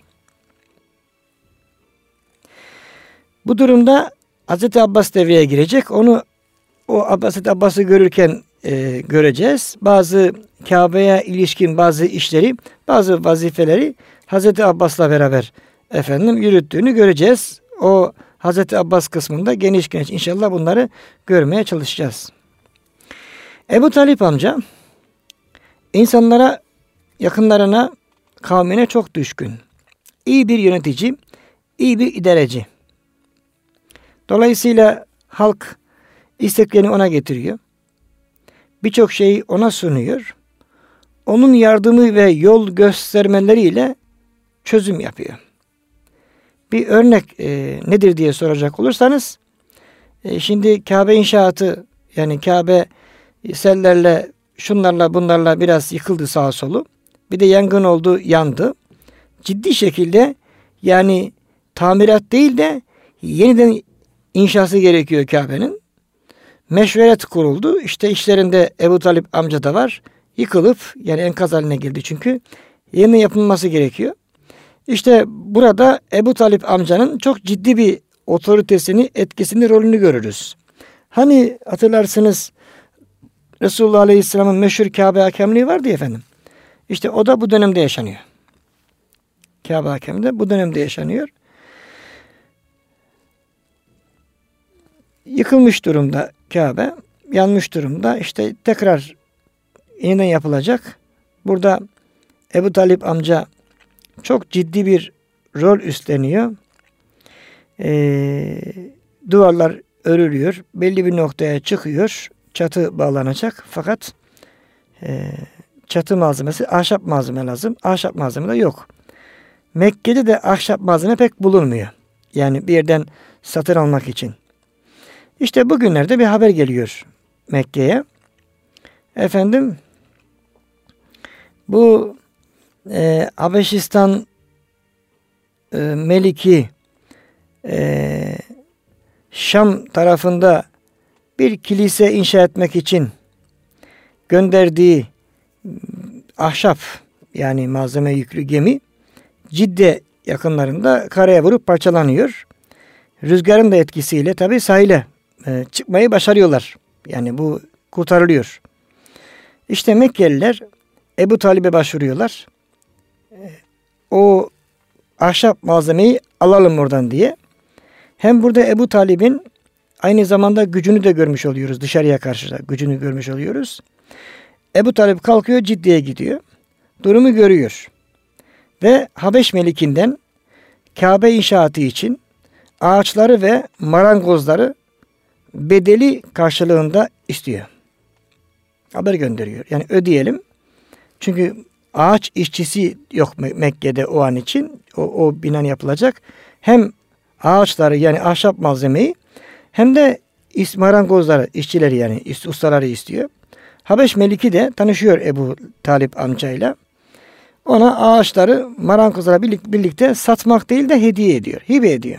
Bu durumda Hazreti Abbas devreye girecek. O Hazreti Abbas'ı görürken göreceğiz. Bazı Kabe'ye ilişkin bazı işleri, bazı vazifeleri Hazreti Abbas'la beraber yürüttüğünü göreceğiz. o Hazreti Abbas kısmında geniş geniş inşallah bunları görmeye çalışacağız. Ebu Talip amca insanlara, yakınlarına, kavmine çok düşkün. İyi bir yönetici, iyi bir idareci. Dolayısıyla halk isteklerini ona getiriyor. Birçok şeyi ona sunuyor. Onun yardımı ve yol göstermeleriyle çözüm yapıyor. Bir örnek nedir diye soracak olursanız, şimdi Kabe inşaatı, yani Kabe sellerle, şunlarla bunlarla biraz yıkıldı sağa solu. Bir de yangın oldu, yandı. Ciddi şekilde yani tamirat değil de yeniden inşası gerekiyor Kabe'nin. Meşveret kuruldu. İşte işlerinde Ebu Talip amca da var. Yıkılıp yani enkaz haline geldi çünkü. Yeniden yapılması gerekiyor. İşte burada Ebu Talip amcanın çok ciddi bir otoritesini, etkisini, rolünü görürüz. Hani hatırlarsınız Resulullah Aleyhisselam'ın meşhur Kabe hakemliği vardı ya efendim. İşte o da bu dönemde yaşanıyor. Kabe hakemliği de bu dönemde yaşanıyor. Yıkılmış durumda Kabe, yanmış durumda. İşte tekrar yeniden yapılacak. Burada Ebu Talip amca çok ciddi bir rol üstleniyor. Duvarlar örülüyor. Belli bir noktaya çıkıyor. Çatı bağlanacak. Fakat çatı malzemesi ahşap malzeme lazım. Ahşap malzeme de yok. Mekke'de de ahşap malzeme pek bulunmuyor. Yani bir yerden satın almak için. İşte bugünlerde bir haber geliyor Mekke'ye. Efendim bu Habeşistan Meliki Şam tarafında bir kilise inşa etmek için gönderdiği ahşap yani malzeme yüklü gemi Cidde yakınlarında karaya vurup parçalanıyor. Rüzgarın da etkisiyle tabi sahile çıkmayı başarıyorlar. Yani bu kurtarılıyor. İşte Mekkeliler Ebu Talib'e başvuruyorlar. O ahşap malzemeyi alalım oradan diye. Hem burada Ebu Talib'in aynı zamanda gücünü de görmüş oluyoruz. Dışarıya karşı da gücünü görmüş oluyoruz. Ebu Talib kalkıyor, Cidde'ye gidiyor. Durumu görüyor. Ve Habeş Melikinden Kabe inşaatı için ağaçları ve marangozları bedeli karşılığında istiyor. Haber gönderiyor. Yani ödeyelim. Çünkü ağaç işçisi yok Mekke'de o an için. O bina yapılacak. Hem ağaçları yani ahşap malzemeyi hem de marangozları, işçileri yani ustaları istiyor. Habeş Meliki de tanışıyor Ebu Talip amcayla. Ona ağaçları marangozlara birlikte satmak değil de hediye ediyor. Hibe ediyor.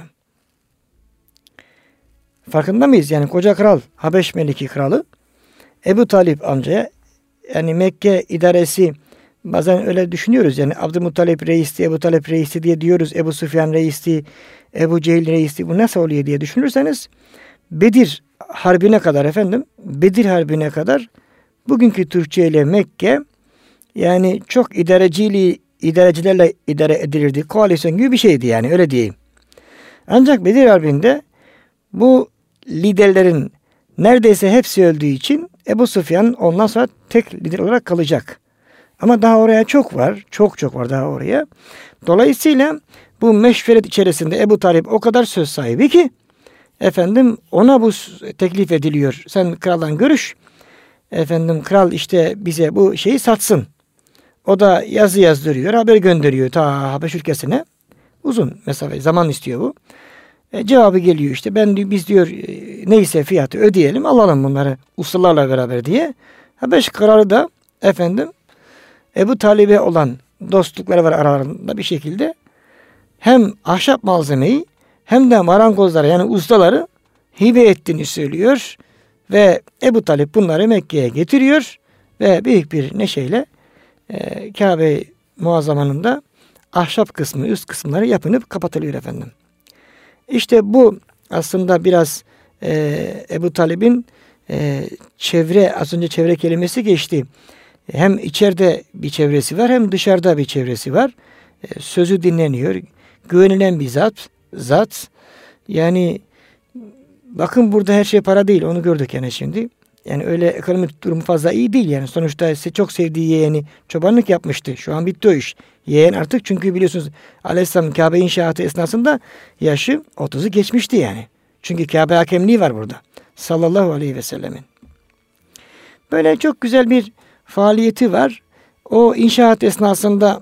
Farkında mıyız? Yani koca kral, Habeş Meliki kralı Ebu Talip amcaya, yani Mekke idaresi, bazen öyle düşünüyoruz. Yani Abdülmuttalip reisti, Ebu Talip reisti diye diyoruz. Ebu Süfyan reisti, Ebu Cehil reisti. Bu nasıl oluyor diye düşünürseniz Bedir Harbi'ne kadar efendim, Bedir Harbi'ne kadar bugünkü Türkçe ile Mekke yani çok idarecilerle idare edilirdi. Koalisyon gibi bir şeydi yani öyle diyeyim. Ancak Bedir Harbi'nde bu liderlerin neredeyse hepsi öldüğü için Ebu Süfyan ondan sonra tek lider olarak kalacak. Ama daha oraya çok var. Çok var daha oraya. Dolayısıyla bu meşveret içerisinde Ebu Talip o kadar söz sahibi ki efendim ona bu teklif ediliyor. Sen kraldan görüş. Efendim kral işte bize bu şeyi satsın. O da yazı yazdırıyor, haber gönderiyor ta Habeş ülkesine. Uzun mesafe, zaman istiyor bu. Cevabı geliyor işte biz diyor neyse fiyatı ödeyelim, alalım bunları ustalarla beraber diye. Habeş kralı da efendim Ebu Talib'e olan dostlukları var aralarında bir şekilde hem ahşap malzemeyi hem de marangozlara yani ustaları hibe ettiğini söylüyor. Ve Ebu Talip bunları Mekke'ye getiriyor ve büyük bir neşeyle Kabe Muazzama'nın da ahşap kısmı, üst kısımları yapılıp kapatılıyor efendim. İşte bu aslında biraz Ebu Talib'in çevre, az önce çevre kelimesi geçti. Hem içeride bir çevresi var hem dışarıda bir çevresi var. Sözü dinleniyor. Güvenilen bir zat Yani bakın burada her şey para değil. Onu gördük yani şimdi. Yani öyle ekonomik durumu fazla iyi değil yani. Sonuçta çok sevdiği yeğeni çobanlık yapmıştı. Şu an bitti o iş. Yeğen artık, çünkü biliyorsunuz Aleyhisselam Kabe inşaatı esnasında yaşı 30'u geçmişti yani. Çünkü Kabe hakemliği var burada. Sallallahu aleyhi ve sellemin. Böyle çok güzel bir faaliyeti var. O inşaat esnasında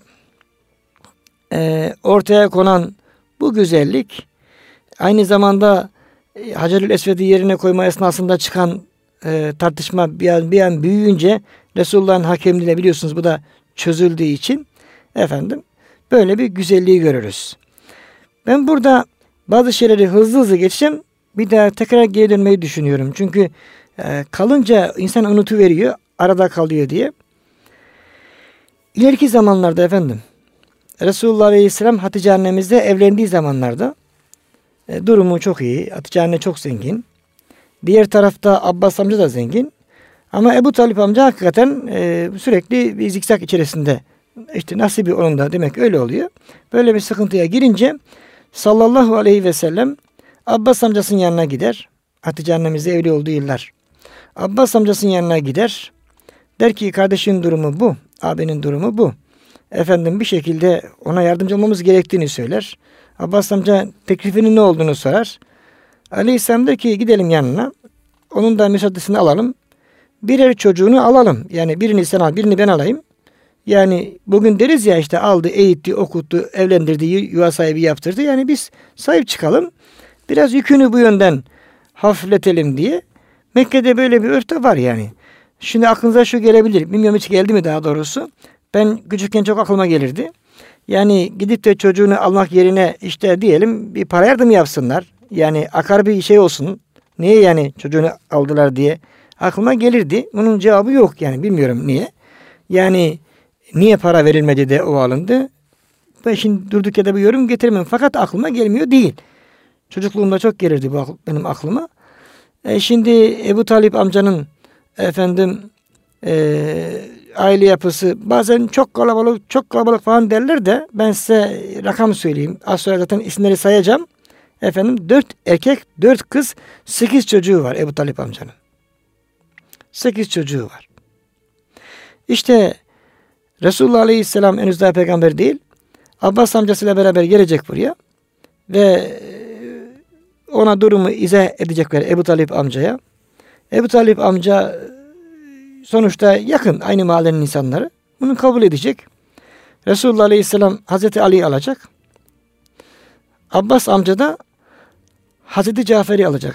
ortaya konan bu güzellik, aynı zamanda Hacerül Esved'i yerine koyma esnasında çıkan tartışma bir an büyüyünce Resulullah'ın hakemliğine, biliyorsunuz bu da çözüldüğü için böyle bir güzelliği görürüz. Ben burada bazı şeyleri hızlı hızlı geçeceğim. Bir daha tekrar geri dönmeyi düşünüyorum. Çünkü kalınca insan unutuveriyor, arada kalıyor diye. İleriki zamanlarda Resulullah Aleyhisselam Hatice annemizle evlendiği zamanlarda durumu çok iyi. Hatice anne çok zengin. Diğer tarafta Abbas amca da zengin. Ama Ebu Talip amca hakikaten sürekli bir zikzak içerisinde. İşte nasibi onun da demek öyle oluyor. Böyle bir sıkıntıya girince sallallahu aleyhi ve sellem Abbas amcasının yanına gider. Hatice annemizle evli olduğu yıllar. Abbas amcasının yanına gider. Der ki kardeşin durumu bu. Abinin durumu bu. Bir şekilde ona yardımcı olmamız gerektiğini söyler. Abbas amca teklifinin ne olduğunu sorar. Aleyhisselam der ki gidelim yanına. Onun da müsaadesini alalım. Birer çocuğunu alalım. Yani birini sen al, birini ben alayım. Yani bugün deriz ya işte aldı, eğitti, okuttu, evlendirdi, yuva sahibi yaptırdı. Yani biz sahip çıkalım. Biraz yükünü bu yönden hafifletelim diye. Mekke'de böyle bir örf de var yani. Şimdi aklınıza şu gelebilir. Bilmiyorum hiç geldi mi daha doğrusu. Ben küçükken çok aklıma gelirdi. Yani gidip de çocuğunu almak yerine işte diyelim bir para yardımı yapsınlar. Yani akar bir şey olsun. Niye yani çocuğunu aldılar diye aklıma gelirdi. Bunun cevabı yok yani, bilmiyorum niye. Yani niye para verilmedi de o alındı? Ben şimdi durduk yere bir yorum getirmem. Fakat aklıma gelmiyor değil. Çocukluğumda çok gelirdi bu benim aklıma. Şimdi Ebu Talip amcanın aile yapısı bazen çok kalabalık falan derler de ben size rakam söyleyeyim. Az sonra zaten isimleri sayacağım. 4 erkek 4 kız 8 çocuğu var Ebu Talip amcanın. 8 çocuğu var. İşte Resulullah Aleyhisselam henüz daha peygamber değil. Abbas amcasıyla beraber gelecek buraya. Ve ona durumu izah edecekler Ebu Talip amcaya. Ebu Talip amca sonuçta yakın, aynı mahallenin insanları. Bunu kabul edecek. Resulullah Aleyhisselam Hazreti Ali'yi alacak. Abbas amca da Hazreti Cafer'i alacak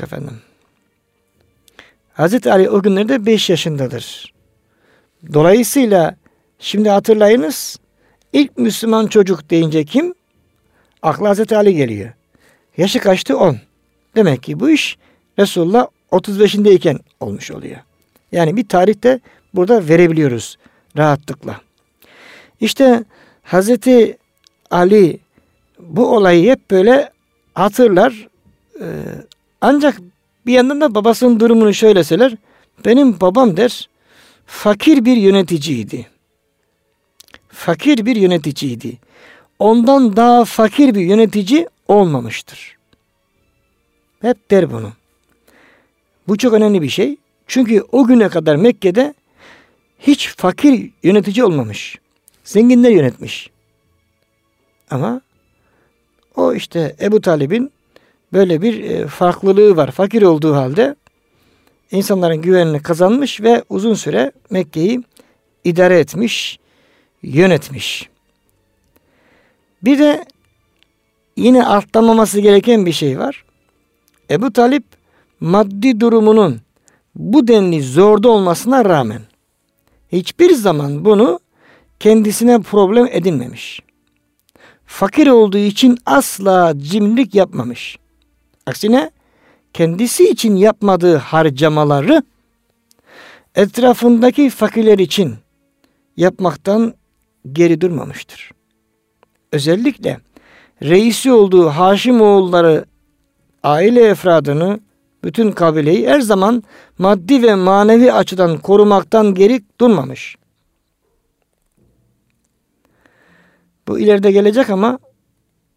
Hazreti Ali o günlerde 5 yaşındadır. Dolayısıyla şimdi hatırlayınız, ilk Müslüman çocuk deyince kim? Akla Hazreti Ali geliyor. Yaşı kaçtı? 10. Demek ki bu iş Resulullah 35'indeyken olmuş oluyor. Yani bir tarihte burada verebiliyoruz rahatlıkla. İşte Hazreti Ali bu olayı hep böyle hatırlar. Ancak bir yandan da babasının durumunu şöyle söyler. Benim babam der fakir bir yöneticiydi. Fakir bir yöneticiydi. Ondan daha fakir bir yönetici olmamıştır. Hep der bunu. Bu çok önemli bir şey. Çünkü o güne kadar Mekke'de hiç fakir yönetici olmamış. Zenginler yönetmiş. Ama o işte Ebu Talib'in böyle bir farklılığı var. Fakir olduğu halde insanların güvenini kazanmış ve uzun süre Mekke'yi idare etmiş, yönetmiş. Bir de yine atlanmaması gereken bir şey var. Ebu Talip maddi durumunun bu denli zorda olmasına rağmen hiçbir zaman bunu kendisine problem edinmemiş. Fakir olduğu için asla cimrilik yapmamış. Aksine kendisi için yapmadığı harcamaları etrafındaki fakirler için yapmaktan geri durmamıştır. Özellikle reisi olduğu Haşimoğulları aile efradını, bütün kabileyi her zaman maddi ve manevi açıdan korumaktan geri durmamış. Bu ileride gelecek ama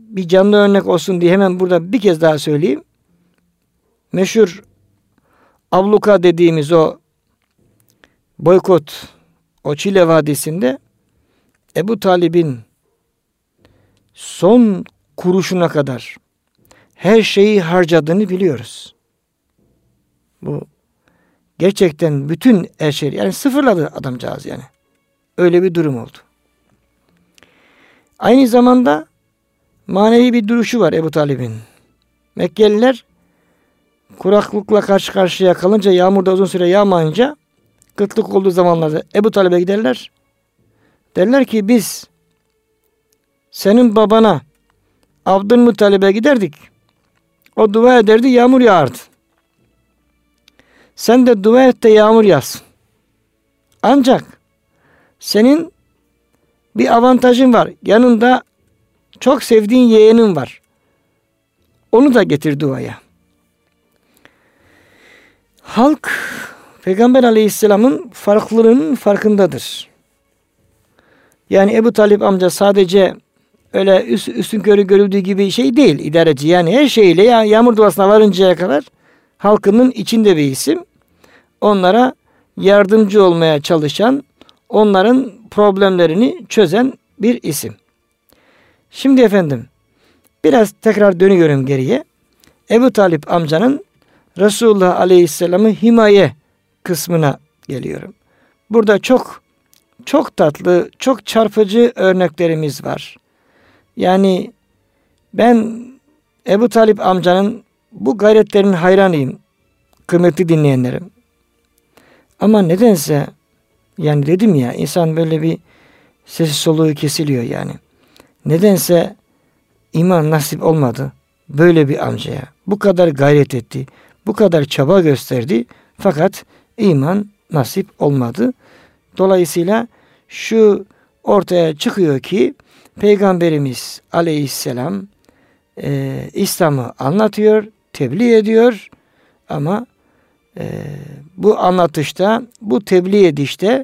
bir canlı örnek olsun diye hemen burada bir kez daha söyleyeyim. Meşhur abluka dediğimiz o boykot, o Çile Vadisi'nde Ebu Talib'in son kuruşuna kadar her şeyi harcadığını biliyoruz. Bu gerçekten bütün her şeyi yani sıfırladı adamcağız yani. Öyle bir durum oldu. Aynı zamanda manevi bir duruşu var Ebu Talib'in. Mekkeliler kuraklıkla karşı karşıya kalınca, yağmurda uzun süre yağmayınca, kıtlık olduğu zamanlarda Ebu Talib'e giderler. Derler ki biz senin babana Abdülmuttalib'e giderdik. O dua ederdi, yağmur yağardı. Sen de dua et de yağmur yağsın. Ancak senin bir avantajın var. Yanında çok sevdiğin yeğenin var. Onu da getir duaya. Halk Peygamber Aleyhisselam'ın farklılığının farkındadır. Yani Ebu Talib amca sadece öyle üstünkörü görüldüğü gibi şey değil, idareci. Yani her şeyle yağmur duasına varıncaya kadar halkının içinde bir isim. Onlara yardımcı olmaya çalışan, onların problemlerini çözen bir isim. Şimdi efendim biraz tekrar dönüyorum geriye. Ebu Talib amcanın Resulullah Aleyhisselam'ı himaye kısmına geliyorum. Burada çok tatlı, çok çarpıcı örneklerimiz var. Yani ben Ebu Talib amcanın bu gayretlerinin hayranıyım, kıymetli dinleyenlerim. Ama nedense yani dedim ya, insan böyle bir sesi soluğu kesiliyor yani. Nedense iman nasip olmadı böyle bir amcaya. Bu kadar gayret etti, bu kadar çaba gösterdi fakat iman nasip olmadı. Dolayısıyla şu ortaya çıkıyor ki Peygamberimiz Aleyhisselam İslam'ı anlatıyor, tebliğ ediyor ama bu anlatışta, bu tebliğ edişte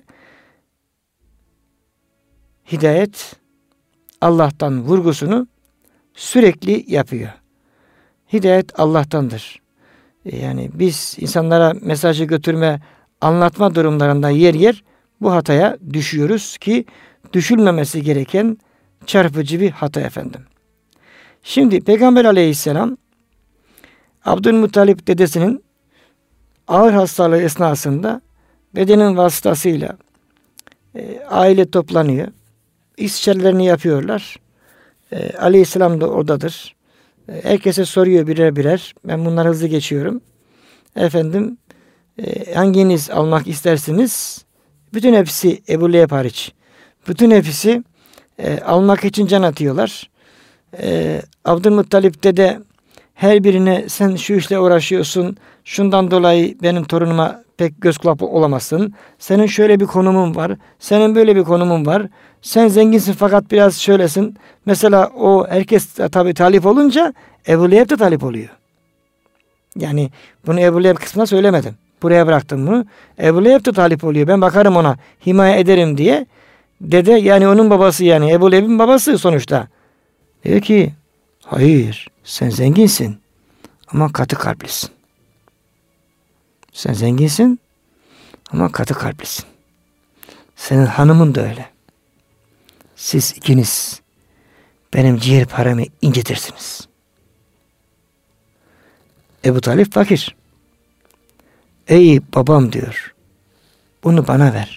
hidayet Allah'tan vurgusunu sürekli yapıyor. Hidayet Allah'tandır. Yani biz insanlara mesajı götürme, anlatma durumlarında yer yer bu hataya düşüyoruz ki düşülmemesi gereken çarpıcı bir hata efendim. Şimdi Peygamber Aleyhisselam Abdülmuttalip dedesinin ağır hastalığı esnasında bedenin vasıtasıyla aile toplanıyor. İstişarelerini yapıyorlar. Aleyhisselam da oradadır. Herkese soruyor birer birer. Ben bunları hızlı geçiyorum. Efendim hanginiz almak istersiniz? Bütün hepsi Ebu Leheb hariç. Bütün hepsi almak için can atıyorlar. Abdülmuttalip de her birine sen şu işle uğraşıyorsun, şundan dolayı benim torunuma pek göz kulak olamazsın. Senin şöyle bir konumun var, senin böyle bir konumun var. Sen zenginsin fakat biraz şöylesin. Mesela o herkes tabi talip olunca Ebu Leheb de talip oluyor. Yani bunu Ebu Leheb kısmına söylemedim. Buraya bıraktım bunu. Ebu Leheb de talip oluyor. Ben bakarım ona, himaye ederim diye. Dede yani onun babası, yani Ebu Leheb'in babası sonuçta. Diyor ki hayır, sen zenginsin ama katı kalplisin. Sen zenginsin ama katı kalplisin. Senin hanımın da öyle. Siz ikiniz benim ciğer paramı incitirsiniz. Ebu Talip fakir. Ey babam diyor, bunu bana ver.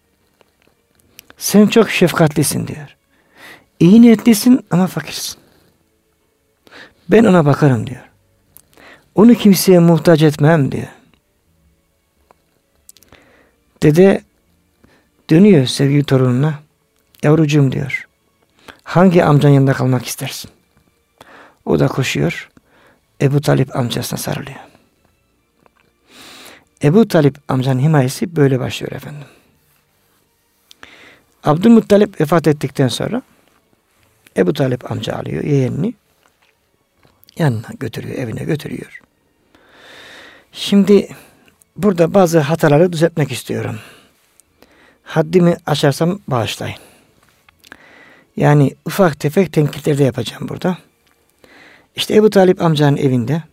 Sen çok şefkatlisin diyor. İyi niyetlisin ama fakirsin. Ben ona bakarım diyor. Onu kimseye muhtaç etmem diyor. Dede dönüyor sevgili torununa. Yavrucuğum diyor. Hangi amcanın yanında kalmak istersin? O da koşuyor. Ebu Talip amcasına sarılıyor. Ebu Talip amcanın himayesi böyle başlıyor efendim. Abdülmuttalip vefat ettikten sonra Ebu Talip amca alıyor yeğenini. Yanına götürüyor, evine götürüyor. Şimdi burada bazı hataları düzeltmek istiyorum. Haddimi aşarsam bağışlayın. Yani ufak tefek tenkitler de yapacağım burada. İşte Ebu Talip amcanın evinde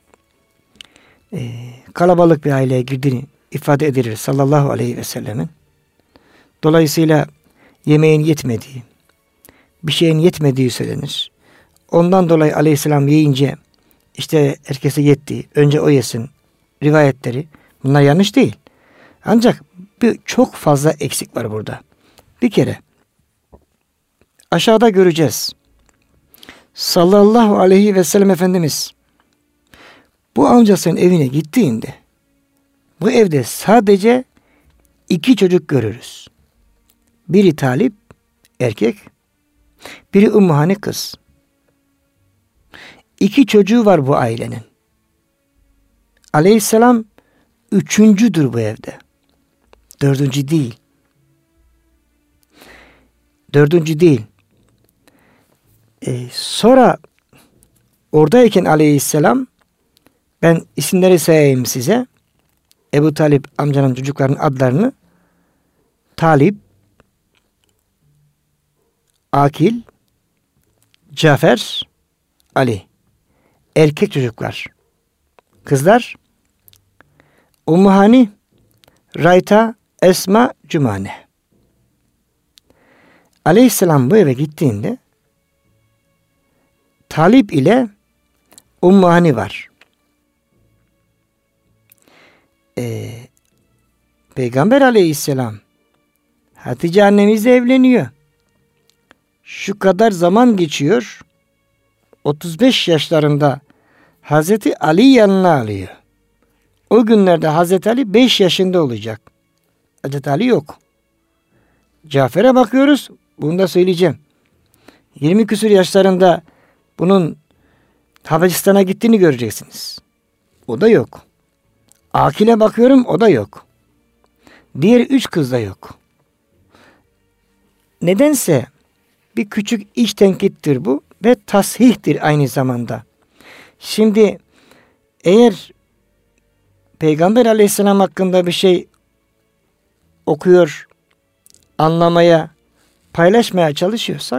kalabalık bir aileye girdiğini ifade edilir sallallahu aleyhi ve sellemin. Dolayısıyla yemeğin yetmediği, bir şeyin yetmediği söylenir. Ondan dolayı aleyhisselam yiyince işte herkese yetti, önce o yesin rivayetleri. Bunlar yanlış değil. Ancak çok fazla eksik var burada. Bir kere aşağıda göreceğiz. Sallallahu aleyhi ve sellem Efendimiz bu amcasının evine gittiğinde bu evde sadece 2 çocuk görürüz. Biri Talip erkek, biri Ümmühane kız. 2 çocuğu var bu ailenin. Aleyhisselam 3.'dür bu evde. 4. değil. 4. değil. Sonra oradayken Aleyhisselam, ben isimleri sayayım size. Ebu Talip amcanın çocuklarının adlarını: Talip, Akil, Cafer, Ali. Erkek çocuklar. Kızlar: Ümmühane, Rayta, Esma, Cümane. Aleyhisselam bu eve gittiğinde Talip ile Ümmühane var. Peygamber Aleyhisselam Hatice annemizle evleniyor. Şu kadar zaman geçiyor. 35 yaşlarında Hazreti Ali yanına alıyor. O günlerde Hazreti Ali 5 yaşında olacak. Hazreti Ali yok. Cafer'e bakıyoruz. Bunu da söyleyeceğim. 20 küsur yaşlarında bunun Habeşistan'a gittiğini göreceksiniz. O da yok. Akil'e bakıyorum, o da yok. Diğer 3 kız da yok. Nedense bir küçük iç tenkittir bu ve tasihtir aynı zamanda. Şimdi eğer Peygamber Aleyhisselam hakkında bir şey okuyor, anlamaya, paylaşmaya çalışıyorsak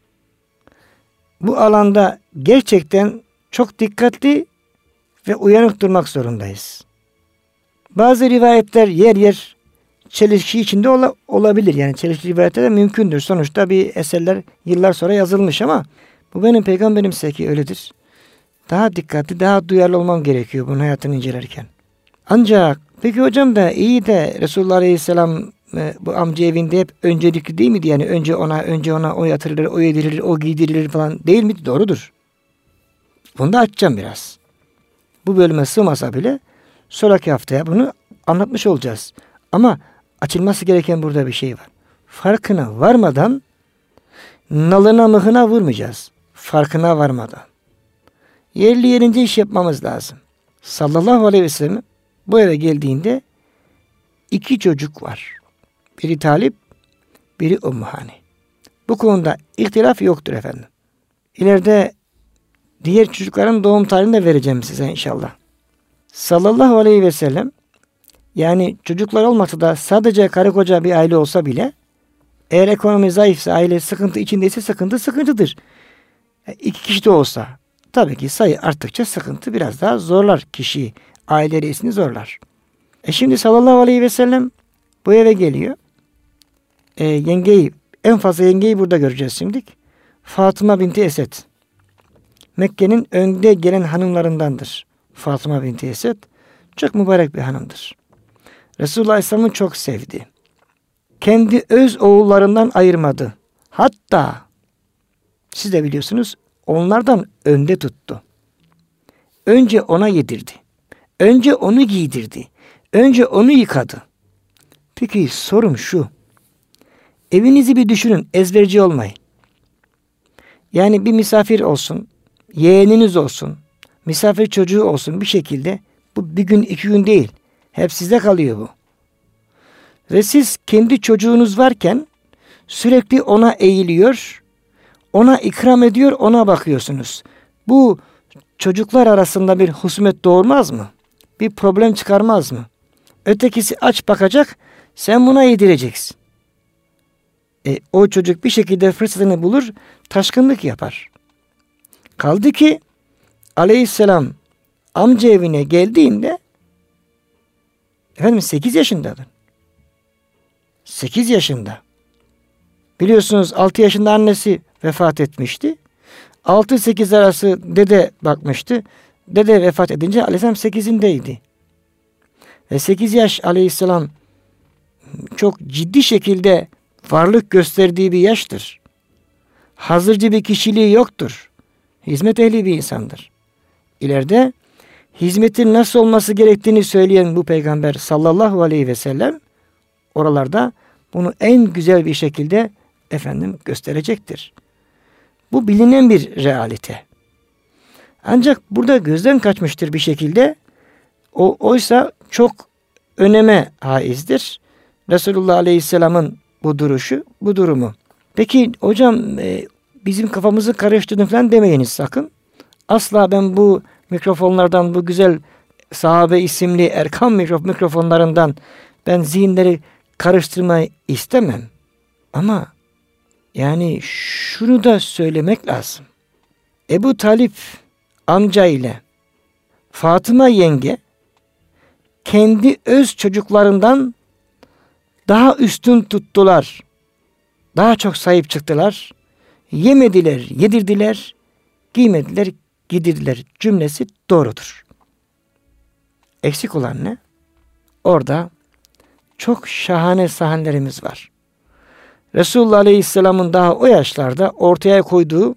bu alanda gerçekten çok dikkatli ve uyanık durmak zorundayız. Bazı rivayetler yer yer çelişki içinde olabilir. Yani çelişki rivayetler de mümkündür. Sonuçta bir eserler yıllar sonra yazılmış ama bu benim peygamberimse ki öyledir. Daha dikkatli, daha duyarlı olmam gerekiyor bunun hayatını incelerken. Ancak peki hocam da iyi de Resulullah Aleyhisselam bu amca evinde hep öncelikli değil miydi? Yani önce ona o yatırılır, o yedirilir, o giydirilir falan değil miydi? Doğrudur. Bunu da açacağım biraz. Bu bölüme sığmasa bile sonraki haftaya bunu anlatmış olacağız. Ama açılması gereken burada bir şey var. Farkına varmadan nalına mıhına vurmayacağız. Farkına varmadan. Yerli yerince iş yapmamız lazım. Sallallahu aleyhi ve sellem bu eve geldiğinde 2 çocuk var. Biri Talip, biri Ümmühane. Bu konuda ihtilaf yoktur efendim. İleride diğer çocukların doğum tarihini de vereceğim size inşallah. Sallallahu aleyhi ve sellem, yani çocuklar olmasa da sadece karı koca bir aile olsa bile eğer ekonomi zayıfsa, aile sıkıntı içindeyse sıkıntıdır. 2 kişi de olsa tabii ki sayı arttıkça sıkıntı biraz daha zorlar kişiyi, aile reisini zorlar. Şimdi sallallahu aleyhi ve sellem bu eve geliyor. En fazla yengeyi burada göreceğiz şimdi. Fatıma binti Esed. Mekke'nin önde gelen hanımlarındandır. Fatıma binti Esed çok mübarek bir hanımdır. Resulullah Aleyhisselam'ı çok sevdi. Kendi öz oğullarından ayırmadı. Hatta siz de biliyorsunuz onlardan önde tuttu. Önce ona yedirdi. Önce onu giydirdi. Önce onu yıkadı. Peki sorum şu. Evinizi bir düşünün. Ezberci olmayın. Yani bir misafir olsun. Yeğeniniz olsun. Misafir çocuğu olsun bir şekilde. Bu bir gün 2 gün değil. Hep sizde kalıyor bu. Ve siz kendi çocuğunuz varken sürekli ona eğiliyor. Ona ikram ediyor. Ona bakıyorsunuz. Bu çocuklar arasında bir husumet doğurmaz mı? Bir problem çıkarmaz mı? Ötekisi aç bakacak. Sen buna yedireceksin. O çocuk bir şekilde fırsatını bulur. Taşkınlık yapar. Kaldı ki aleyhisselam amca evine geldiğinde efendim 8 yaşındadır. 8 yaşında. Biliyorsunuz 6 yaşında annesi vefat etmişti. 6-8 arası dede bakmıştı. Dede vefat edince aleyhisselam 8'indeydi. Ve 8 yaş aleyhisselam çok ciddi şekilde varlık gösterdiği bir yaştır. Hazırcı bir kişiliği yoktur. Hizmet ehli bir insandır. İleride hizmetin nasıl olması gerektiğini söyleyen bu peygamber sallallahu aleyhi ve sellem oralarda bunu en güzel bir şekilde efendim gösterecektir. Bu bilinen bir realite. Ancak burada gözden kaçmıştır bir şekilde. Oysa çok öneme haizdir. Resulullah Aleyhisselam'ın bu duruşu, bu durumu. Peki hocam bizim kafamızı karıştırdın falan demeyiniz sakın. Asla ben bu mikrofonlardan, bu güzel sahabe isimli Erkam mikrofonlarından ben zihinleri karıştırmayı istemem. Ama yani şunu da söylemek lazım. Ebu Talip amca ile Fatıma yenge kendi öz çocuklarından daha üstün tuttular. Daha çok sahip çıktılar. Yemediler, yedirdiler. Giymediler, giydirdiler. Cümlesi doğrudur. Eksik olan ne? Orada çok şahane sahnelerimiz var. Resulullah Aleyhisselam'ın daha o yaşlarda ortaya koyduğu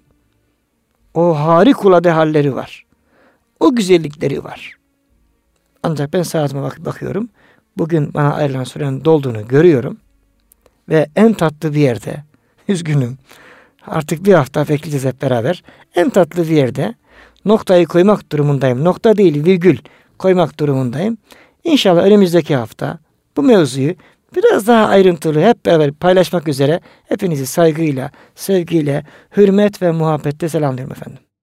o harikulade halleri var. O güzellikleri var. Ancak ben saatime bakıyorum. Bugün bana ayrılan sürenin dolduğunu görüyorum. Ve en tatlı bir yerde, üzgünüm, artık bir hafta bekleyeceğiz hep beraber. En tatlı bir yerde noktayı koymak durumundayım. Nokta değil, virgül koymak durumundayım. İnşallah önümüzdeki hafta bu mevzuyu biraz daha ayrıntılı hep beraber paylaşmak üzere hepinizi saygıyla, sevgiyle, hürmet ve muhabbetle selamlıyorum efendim.